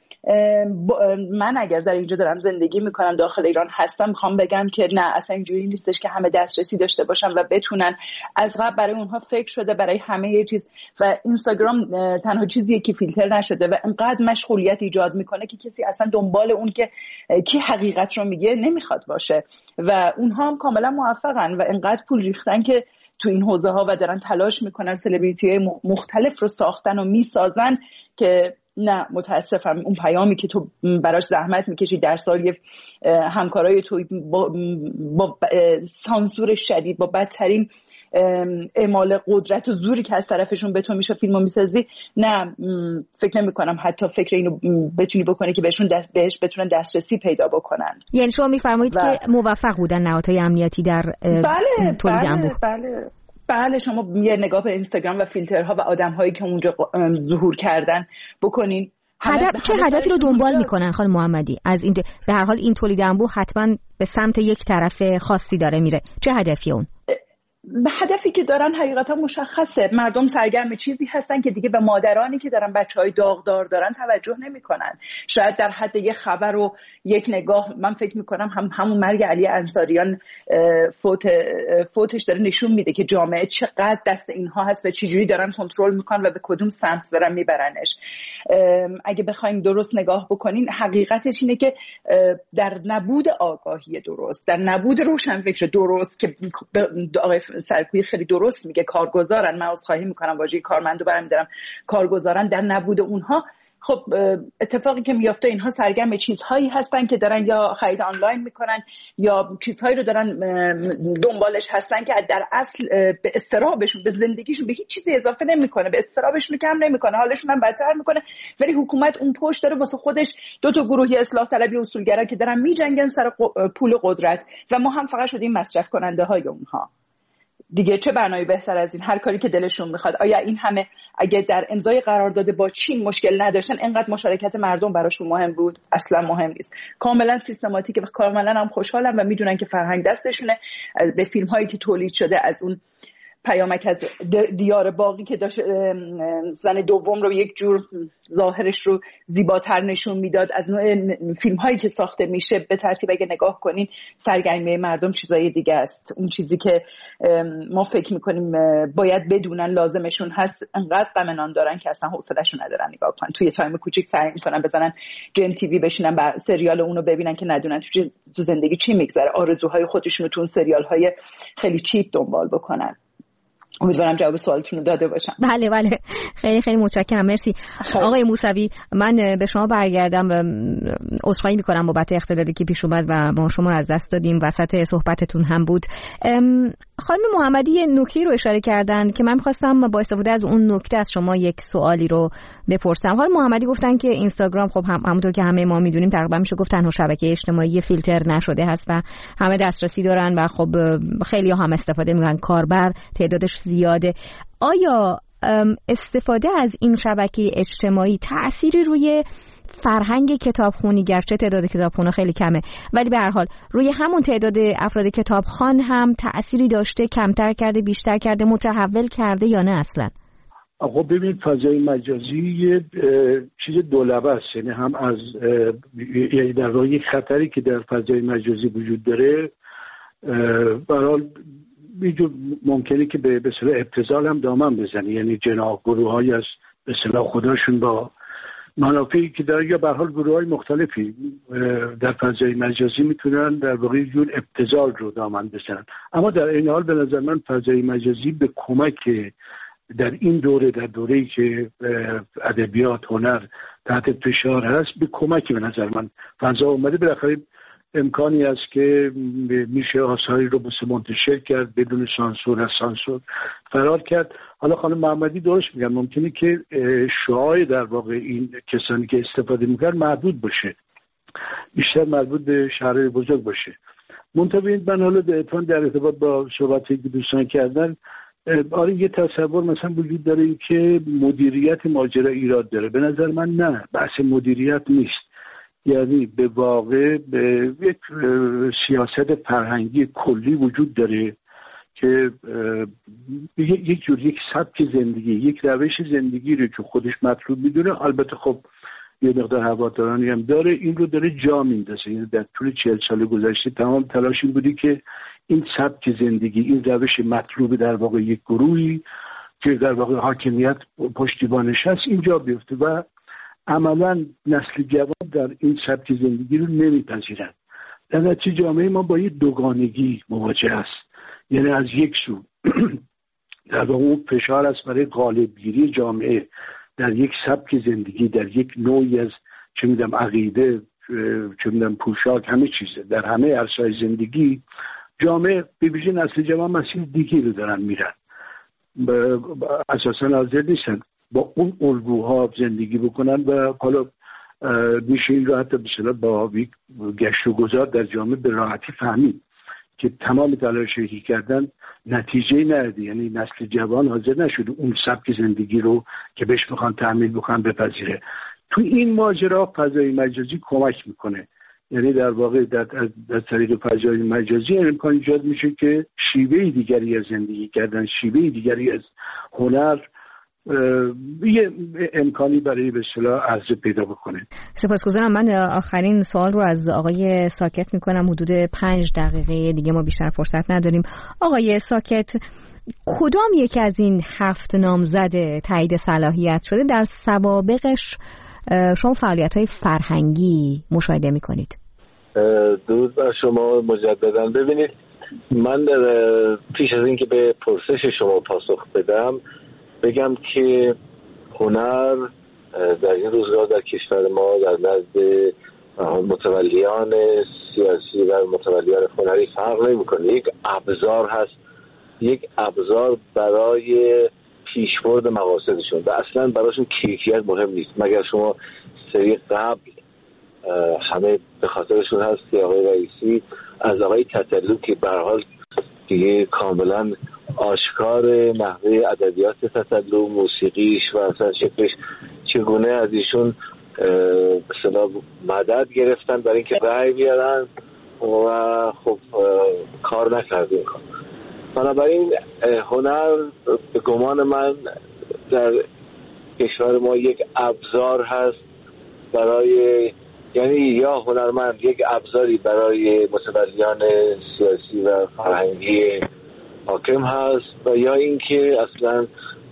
Speaker 7: من اگر در اینجا دارم زندگی میکنم داخل ایران هستم میخوام بگم که نه اصلا اینجوری نیستش که همه دسترسی داشته باشن و بتونن. از قبل برای اونها فکر شده برای همه یه چیز و اینستاگرام تنها چیزیه که فیلتر نشده و انقدر مشغولیت ایجاد میکنه که کسی اصلا دنبال اون که کی حقیقت رو میگه نمیخواد باشه و اونها هم کاملا موفقن و انقدر پول ریختن که تو این حوزه ها و دارن تلاش میکنن سلبریتی های مختلف رو ساختن و میسازن که نه متاسفم اون پیامی که تو براش زحمت میکشی در سال همکارای تو با, با سانسور شدید با بدترین اعمال قدرت و زوری که از طرفشون به تو میشه فیلمو میسازی، نه فکر نمی کنم حتی فکر اینو بتونی بکنی که بهشون دست بهش بتونن دسترسی پیدا بکنن.
Speaker 5: یعنی شما میفرمایید و... که موفق بودن نهادهای امنیتی در
Speaker 7: بله
Speaker 5: تولید
Speaker 7: بله
Speaker 5: انبوه؟
Speaker 7: بله بله شما یه نگاه به اینستاگرام و فیلترها و آدم‌هایی که اونجا ظهور کردن بکنین
Speaker 5: هدف چه هدفی رو دنبال میکنن خانم محمدی؟ از این به هر حال این تولید انبوه حتما به سمت یک طرف خاصی داره میره، چه هدفی اون؟
Speaker 7: به هدفی که دارن حقیقتا مشخصه. مردم سرگرم چیزی هستن که دیگه به مادرانی که دارن بچهای داغدار دارن توجه نمیکنن. شاید در حد یک خبر و یک نگاه، من فکر میکنم هم همون مرگ علی انصاریان فوت فوتش داره نشون میده که جامعه چقدر دست اینها هست و چجوری دارن کنترل میکنن و به کدوم سمت دارن میبرنش. اگه بخوایم درست نگاه بکنین، حقیقتش اینه که در نبود آگاهی درست، در نبود روشنفکر درست که آقای سرکویی خیلی درست میگه کارگزارن، من عذرخواهی میکنم واژه کارمندو برمی‌دارم، کارگزارن، در نبود اونها خب اتفاقی که میفته اینها سرگرم چیزهایی هستن که دارن یا خرید آنلاین میکنن یا چیزهایی رو دارن دنبالش هستن که در اصل به استرابشون، به زندگیشون به هیچ چیزی اضافه نمیکنه، به استرابشون کم نمیکنه، حالشون هم بدتر میکنه. ولی حکومت اون پشت داره واسه خودش دو تا گروهی اصلاح طلبی اصولگرا که دارن میجنگن سر پول قدرت و ما هم فقط شدیم مصرف کننده های اونها. دیگه چه برنامه‌ای بهتر از این؟ هر کاری که دلشون میخواد. آیا این همه اگه در امضای قرارداد با چین مشکل نداشتن، اینقدر مشارکت مردم براشون مهم بود؟ اصلا مهم نیست. کاملا سیستماتیکه و کاملا هم خوشحالم و میدونن که فرهنگ دستشونه. به فیلم هایی که تولید شده از اون پیامک از دیار باقی که داشت زن دوم رو یک جور ظاهرش رو زیباتر نشون میداد، از نوع فیلم هایی که ساخته میشه به ترتیب اگه نگاه کنین سرگرمی مردم چیزای دیگه است. اون چیزی که ما فکر میکنیم باید بدونن لازمشون هست انقدر غم دارن که اصلا حوصله‌شون ندارن نگاه کنن. توی تایم کوچیک سعی میکنن بزنن جیم تیوی بشینن بر سریال اونو ببینن که ندونن تو زندگی چی میگذره، آرزوهای خودشون رو تو اون سریال های خیلی چیپ دنبال بکنن. امیدوارم جواب سوالتون رو داده باشم.
Speaker 5: بله بله خیلی خیلی متشکرم، مرسی. خیلی. آقای موسوی، من به شما برگردم، عذرخواهی میکنم بابت اختلالی که پیش اومد و ما شما رو از دست دادیم، وسط صحبتتون هم بود. خانم محمدی یه نکته رو اشاره کردن که من می‌خواستم با استفاده از اون نکته از شما یک سوالی رو بپرسم. خانم محمدی گفتن که اینستاگرام خب هم همونطور که همه ما میدونیم تقریبا میشه گفت تنها شبکه اجتماعی فیلتر نشده هست و همه دسترسی دارن و خب خیلی هم استفاده میکنن، کاربر تعدادش زیاده. آیا استفاده از این شبکه اجتماعی تأثیری روی فرهنگ کتابخوانی، گرچه تعداد کتابخونا خیلی کمه ولی به هر حال روی همون تعداد افراد کتابخوان هم تأثیری داشته، کمتر کرده، بیشتر کرده، متحول کرده یا نه اصلا؟
Speaker 8: آقا ببین، فضای مجازی یه چیز دولبه است، یعنی هم از یعنی در واقع یک خطری که در فضای مجازی وجود داره برحال اینجور ممکنه که به اصطلاح ابتذال هم دامن بزنه، یعنی جناح گروه‌هایی از به اصطلاح خودشون با منافعی که داره یا به هر حال گروه‌های مختلفی در فضای مجازی میتونن در واقع یه جور ابتذال رو دامن بزنن. اما در این حال به نظر من فضای مجازی به کمک در این دوره، در دوره‌ای که ادبیات هنر تحت فشار هست، به کمکی به نظر من فضا اومده. بالاخره امکانی است که میشه آثاری رو بس منتشر کرد بدون سانسور، از سانسور فرار کرد. حالا خانم محمدی درست میگن، ممکنه که شعاع در واقع این کسانی که استفاده میکنن محدود باشه، بیشتر مربوط به شهرهای بزرگ باشه. منتها من حالا اتفاقا در ارتباط با صحبتی که دوستان کردن، آره یه تصور مثلا وجود داره که مدیریت ماجرا ایراد داره. به نظر من نه، بحث مدیریت نیست، یعنی به واقع به یک سیاست فرهنگی کلی وجود داره که یک جور یک سبک زندگی، یک روش زندگی رو که خودش مطلوب میدونه، البته خب یه مقدار هوادارانی هم داره، این رو داره جا میندازه. یعنی در طول چهل سال گذشته تمام تلاش این بودی که این سبک زندگی، این روش مطلوب در واقع یک گروهی که در واقع حاکمیت پشتیبانش هست اینجا بیفته و عملا نسل جوان در این سبک زندگی رو نمیپذیرند. در نتیجه جامعه ما با یه دوگانگی مواجه است. یعنی از یک سو در واقع اون فشار است برای غالبگیری جامعه در یک سبک زندگی، در یک نوعی از چه میدونم عقیده، چه میدونم پوشاک، همه چیزه، در همه عرصه‌های زندگی جامعه به ویژه نسل جوان مسیر دیگری رو دارن میرن، اساسا حاضر نیستن با اون الگوها زندگی بکنن و حالا میشه این رو حتی بسیار با گشت و گذار در جامعه به راحتی فهمید که تمام تلاشی که کردن نتیجه نداده. یعنی نسل جوان حاضر نشده اون سبک زندگی رو که بهش میخوان تعمیل بکنن بپذیره. تو این ماجرا فضای مجازی کمک میکنه. یعنی در واقع در, در طریق فضای مجازی امکان ایجاد میشه که شیوه دیگری از زندگی کردن، شیوه دیگری از هنر یه امکانی برای به اصطلاح عرضه پیدا بکنه.
Speaker 5: سپاسگزارم. من آخرین سوال رو از آقای ساکت میکنم. حدود پنج دقیقه دیگه ما بیشتر فرصت نداریم. آقای ساکت، کدام یکی از این هفت نامزد تایید صلاحیت شده در سوابقش شما فعالیت‌های فرهنگی مشاهده می‌کنید؟
Speaker 9: درود بر شما مجدداً. ببینید، من پیش از اینکه به پرسش شما پاسخ بدم بگم که هنر در این روزگار در کشور ما در نزد متولیان سیاسی و متولیان هنری فرق نمی‌کنه. یک ابزار هست، یک ابزار برای پیشبرد مقاصدشون و اصلا براشون کیفیت مهم نیست، مگر شما سری قبل همه به خاطرشون هست که آقای رئیسی از آقای تتلو که به هر حال دیگه کاملا آشکار نحوه ادبیات تتلو، موسیقیش و اصلا شکلش چگونه از ایشون به اصطلاح مدد گرفتن برای اینکه رأی بیارن و خب کار نکردیم. بنابراین هنر به گمان من در کشور ما یک ابزار هست برای، یعنی یا هنرمند یک ابزاری برای متولیان سیاسی و فرهنگی حاکم هست و یا اینکه اصلا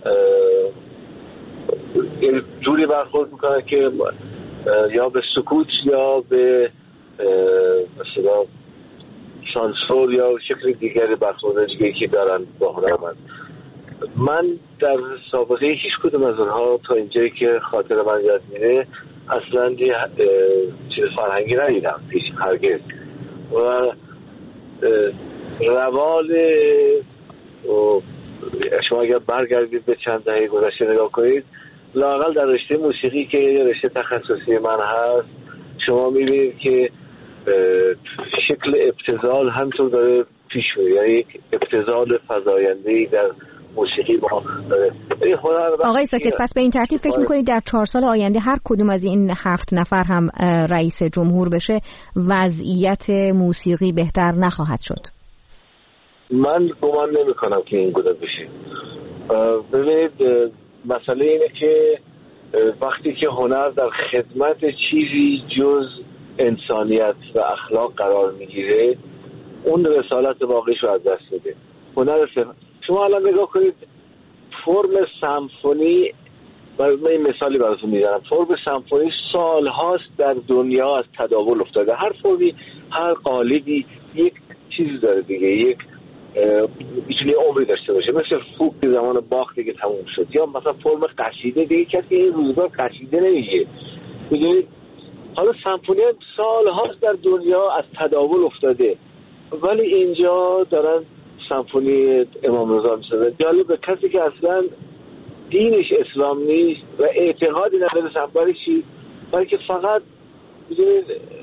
Speaker 9: جوری برخورد میکنه که یا به سکوت یا به مثلا سانسور یا شکل دیگری برخورد دیگری که دارن با هنرمند. من در سابقه هیچ کدوم از اونها تا اینجایی که خاطر من یاد میره اصلا یه چیز فرهنگی ندیدم پیش هرگز و روال شما اگر برگردید به چند دهه گذشته نگاه کنید، لااقل در رشته موسیقی که یه رشته تخصصی من هست شما میبینید که شکل ابتذال همینطور داره پیش میره، یعنی یک ابتذال فزاینده‌ای در موسیقی ما داره.
Speaker 5: آقای ساکت، پس به این ترتیب فکر میکنید در چهار سال آینده هر کدوم از این هفت نفر هم رئیس جمهور بشه وضعیت موسیقی بهتر نخواهد شد؟
Speaker 9: من گمان نمی کنم که این گونه بشه. ببینید، مسئله اینه که وقتی که هنر در خدمت چیزی جز انسانیت و اخلاق قرار میگیره اون رسالت واقعیش رو از دست میده. هنر سف... شما الان نگاه کنید فرم سمفونی، من این مثالی براتون میزنم، فرم سمفونی سال هاست در دنیا از تداول افتاده. هر فرمی، هر قالبی یک چیزی داره دیگه، یک میتونه عمری داشته باشه، مثل فوق که زمان باخ دیگه تموم شد، یا مثلا فرم قصیده دیگه کسی این روزگار قصیده نمیگه. میدونید حالا سمفونی هم سال هاست در دنیا از تداول افتاده ولی اینجا دارن سمفونی امام رضا میسازن. جالبه کسی که اصلا دینش اسلام نیست و اعتقادی نداره سمفونی چی، بلکه فقط میدونید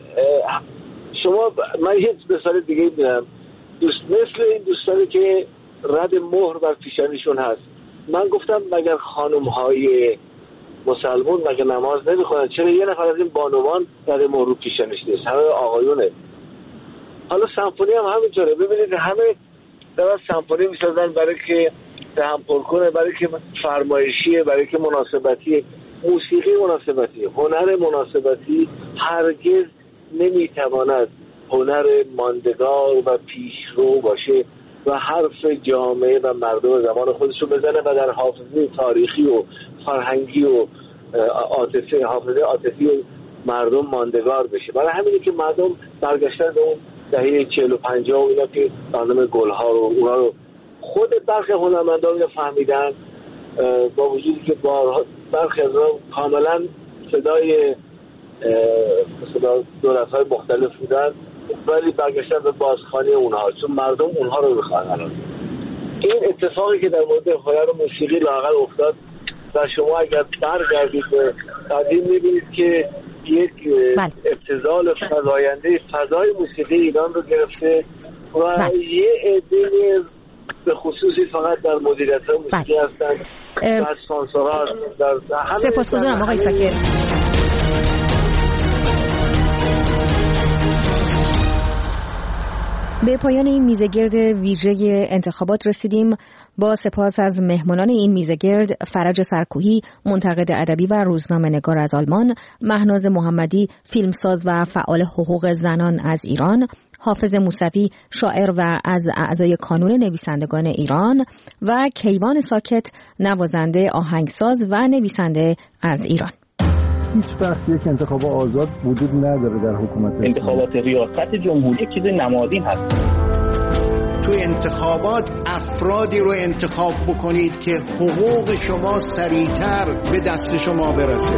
Speaker 9: شما، من یه مثال دیگه میدم، دوست مثل این دوستانی که رد مهر بر پیشانیشون هست. من گفتم مگر خانم های مسلمون مگر نماز نمیخونن؟ چرا یه نفر از این بانوان رد مهر رو پیشانیش نیست؟ همه آقایونه. حالا سمفونی هم همینطوره. ببینید همه دارن سمفونی میسازن برای که دهن پر کنه، برای که فرمایشیه، برای که مناسبتیه. موسیقی مناسبتیه، هنر مناسبتی هرگز نمیتواند هنر ماندگار و پیشرو باشه و حرف جامعه و مردم زمان خودش رو بزنه و در حافظه تاریخی و فرهنگی و عاطفی، حافظه عاطفی مردم ماندگار بشه. برای همینه که مردم برگشتن به اون دهه چهل و پنجاه و اینا که برنامه گلها رو اونا رو خود برخی هنرمندان رو فهمیدن، با وجودی که بارها برخی از اونها کاملا صدای صدا دولت‌های مختلف بودن ولی برگشتن به بازخوانی اونها، چون مردم اونها رو میخوان. الان این اتفاقی که در مورد هنر و موسیقی لااقل افتاد و شما اگر برگردید به قدیم میبینید که یک ابتذال فزاینده فضای موسیقی ایران رو گرفته و بله. یه عده به خصوصی فقط در مدیریت موسیقی بله. هستن، در سانسورها هستن، در همه.
Speaker 5: سپاسگزارم آقای ساکت. به پایان این میزگرد ویژه انتخابات رسیدیم. با سپاس از مهمانان این میزگرد: فرج سرکوهی، منتقد ادبی و روزنامه‌نگار از آلمان، مهناز محمدی، فیلمساز و فعال حقوق زنان از ایران، حافظ موسوی، شاعر و از اعضای کانون نویسندگان ایران، و کیوان ساکت، نوازنده، آهنگساز و نویسنده از ایران.
Speaker 10: هیچ وقت یک انتخاب آزاد وجود نداره در حکومت.
Speaker 6: انتخابات ریاست جمهوری چیز نمادین هست.
Speaker 11: تو انتخابات افرادی رو انتخاب بکنید که حقوق شما سریعتر به دست شما برسه.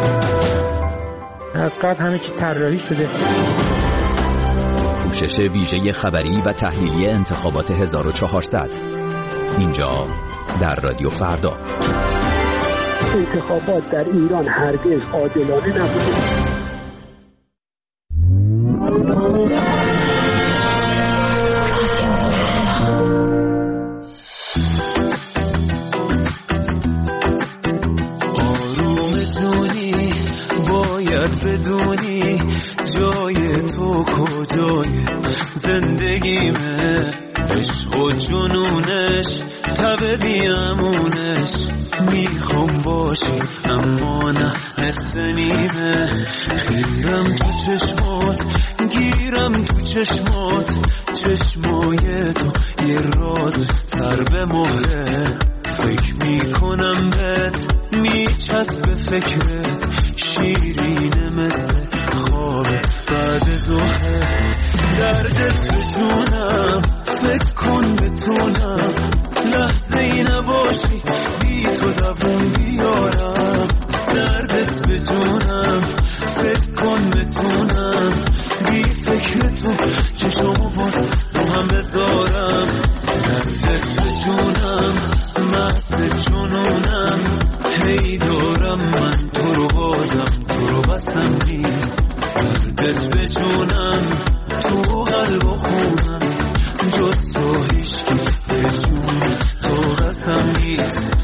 Speaker 12: از قبل همه چی طراحی شده.
Speaker 13: پوشش ویژه خبری و تحلیلی انتخابات هزار و چهارصد اینجا در رادیو فردا.
Speaker 12: انتخابات در ایران هرگز عادلانه نبوده.
Speaker 14: بدونی جای تو کجای زندگیمه، عشق و جنونش تب بیامونش، میخوام باشی اما نه نصف نیمه، خیرم تو چشمات گیرم تو چشمات، چشمای تو یه راز سر به مهره، فکر میکنم بهت میچسب فکرت، شیرینه مثل خواب بعد ظهر، دردت بتونم فکر کن بتونم، لحظه ای نباشی بی تو دوون بیارم، دردت بتونم فکر کن بتونم، بی فکر تو چشمو باز رو هم بذارم، دردت بتونم مست جنونم، هی دارم من تو رو بازم تو رو بسم نیست، دردت بجونم تو قلب و خونم، جز تو هیچکی بجون تو قسم نیست.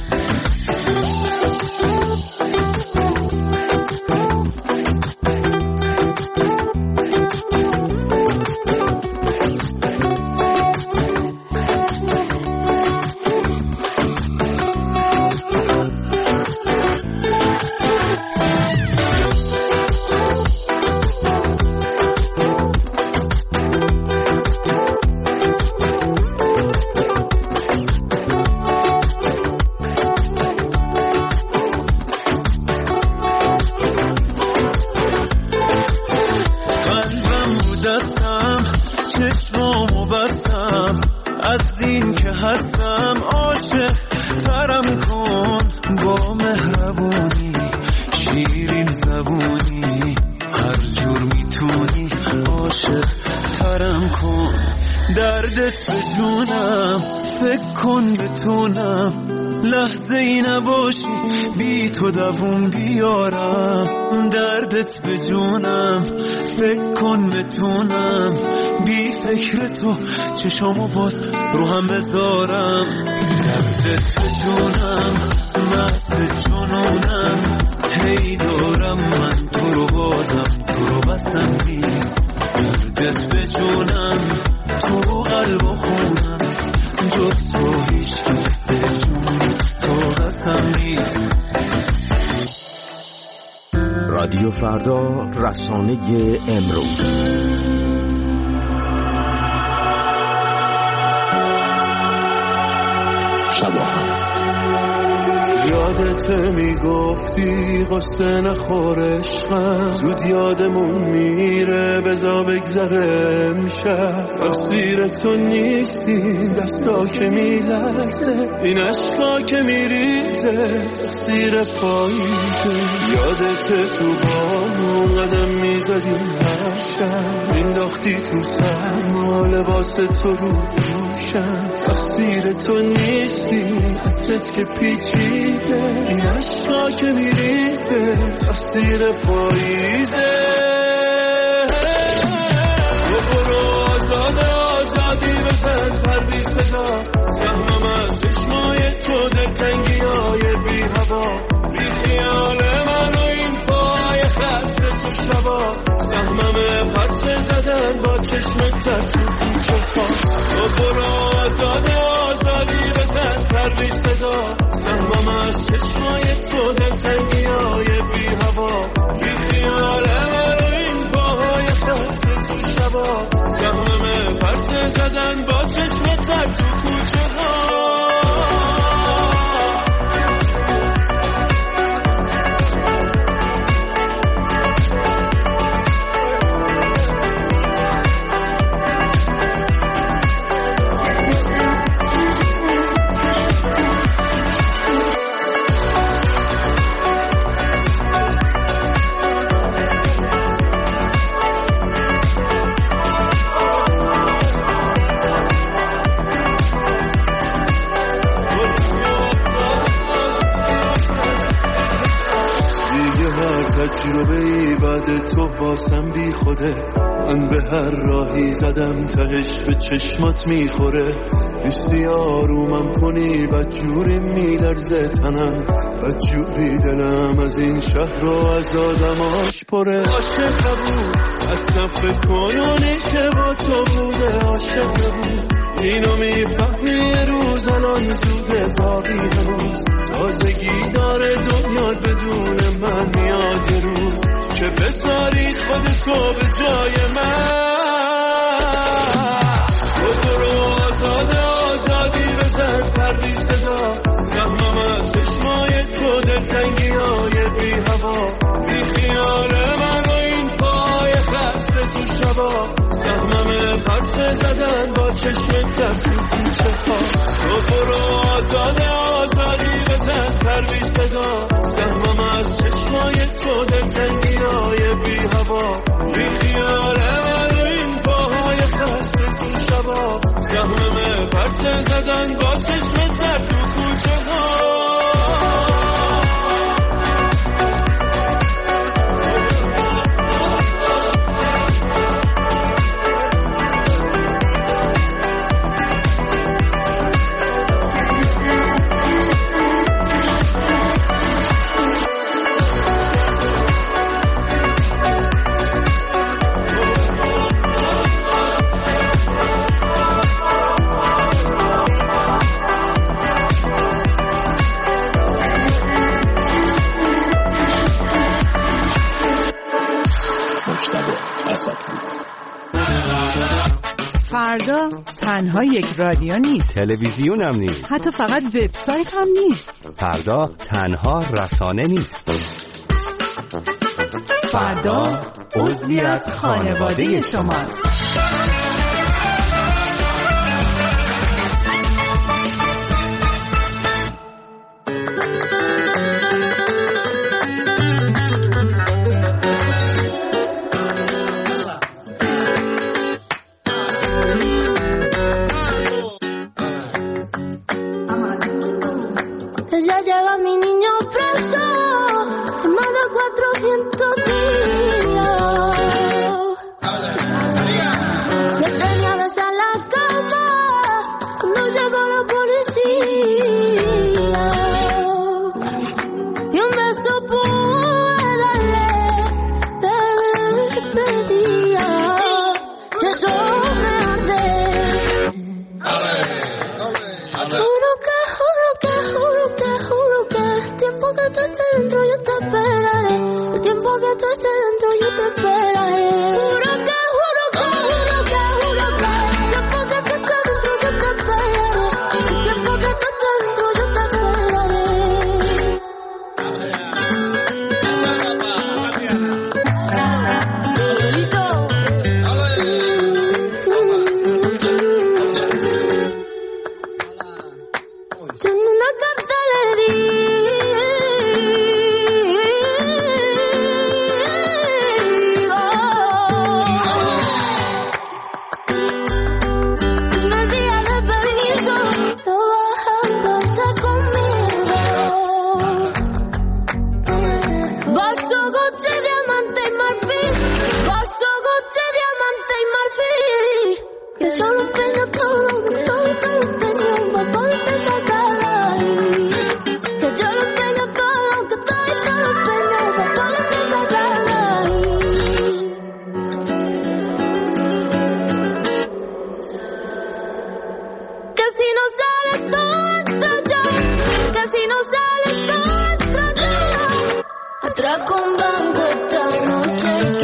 Speaker 14: تو دوون بیارم، دردت بجونم فکر کن بتونم، بی فکر تو چشامو باز رو هم بذارم، دردت بجونم مست جنونم، هی دارم من تو رو بازم تو رو بسم نیست، دردت بجونم تو قلب و خونم، جز تو هیچکی بجون تو قسم نیست.
Speaker 13: رادیو فردا، رسانه امروز.
Speaker 14: شباهت یادت میگفتی قصه نخور عشقم، زود یادمون میره بزا بگذره میشه، تقصیر تو نیستی دستا که میلرزه، این عشقا که میریزه تقصیر پاییزه، یادت تو بامون قدم میزدیم هر شب، مینداختی تو سرما لباس تو رو دوشم، تقصیر تو نیستی حسرت که پیچیده، این عشقا که میریزه تقصیر پاییزه، رو برو آزاده آزادی بزن پر بی صدا، سهمم از چشمای تو دلتنگی های بی هوا، بی خیال من و این پای خسته تو شبا، سهمم پس زدن با چشم تر تو پا. تو برو آزاده آزادی بزن پرویز صدا، سهمم از چشمای تو دلتنگی های بی هوا، بی خیال من این باهای خسته تو شبا، سهمم پرسه زدن با چشم تر تو کوچه ها. تجربه بعد تو واسم بی خوده، من به هر راهی زدم تهش به چشمات میخوره، نیستی آرومم کنی بدجوری میلرزه تنم، بدجوری دلم از این شهر و از آدماش پره. عاشق بود اصلا فکر کنونی که با تو بوده، عاشق بود اینو میفهمی یه روز الان زوده، باقی هنوز تازگی داره دنیا بدون من، میاد یه روز که بذاری خودتو به جای من. تو برو آزاده آزادی بزن پرویز صدا، سهمم از چشمای تو دلتنگی های بی هوا، بی خیال من و این پای خسته تو شبا، سهمم پرسه زدن با چشم تر تو کوچه ها. تو برو آزاده آزادی بزن پرویز صدا، سهمم از چشمای تو دلتنگی های بی هوا، بی خیال من و این پاهای خسته تو شبا، سهمم پرسه زدن با چشم تر تو کوچه ها.
Speaker 15: فردا تنها یک رادیو نیست،
Speaker 16: تلویزیون هم نیست،
Speaker 15: حتی فقط وبسایت هم نیست.
Speaker 16: فردا تنها رسانه نیست،
Speaker 15: فردا عضوی از خانواده شماست.
Speaker 17: Digo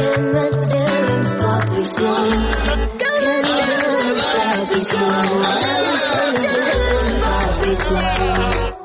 Speaker 17: Slow.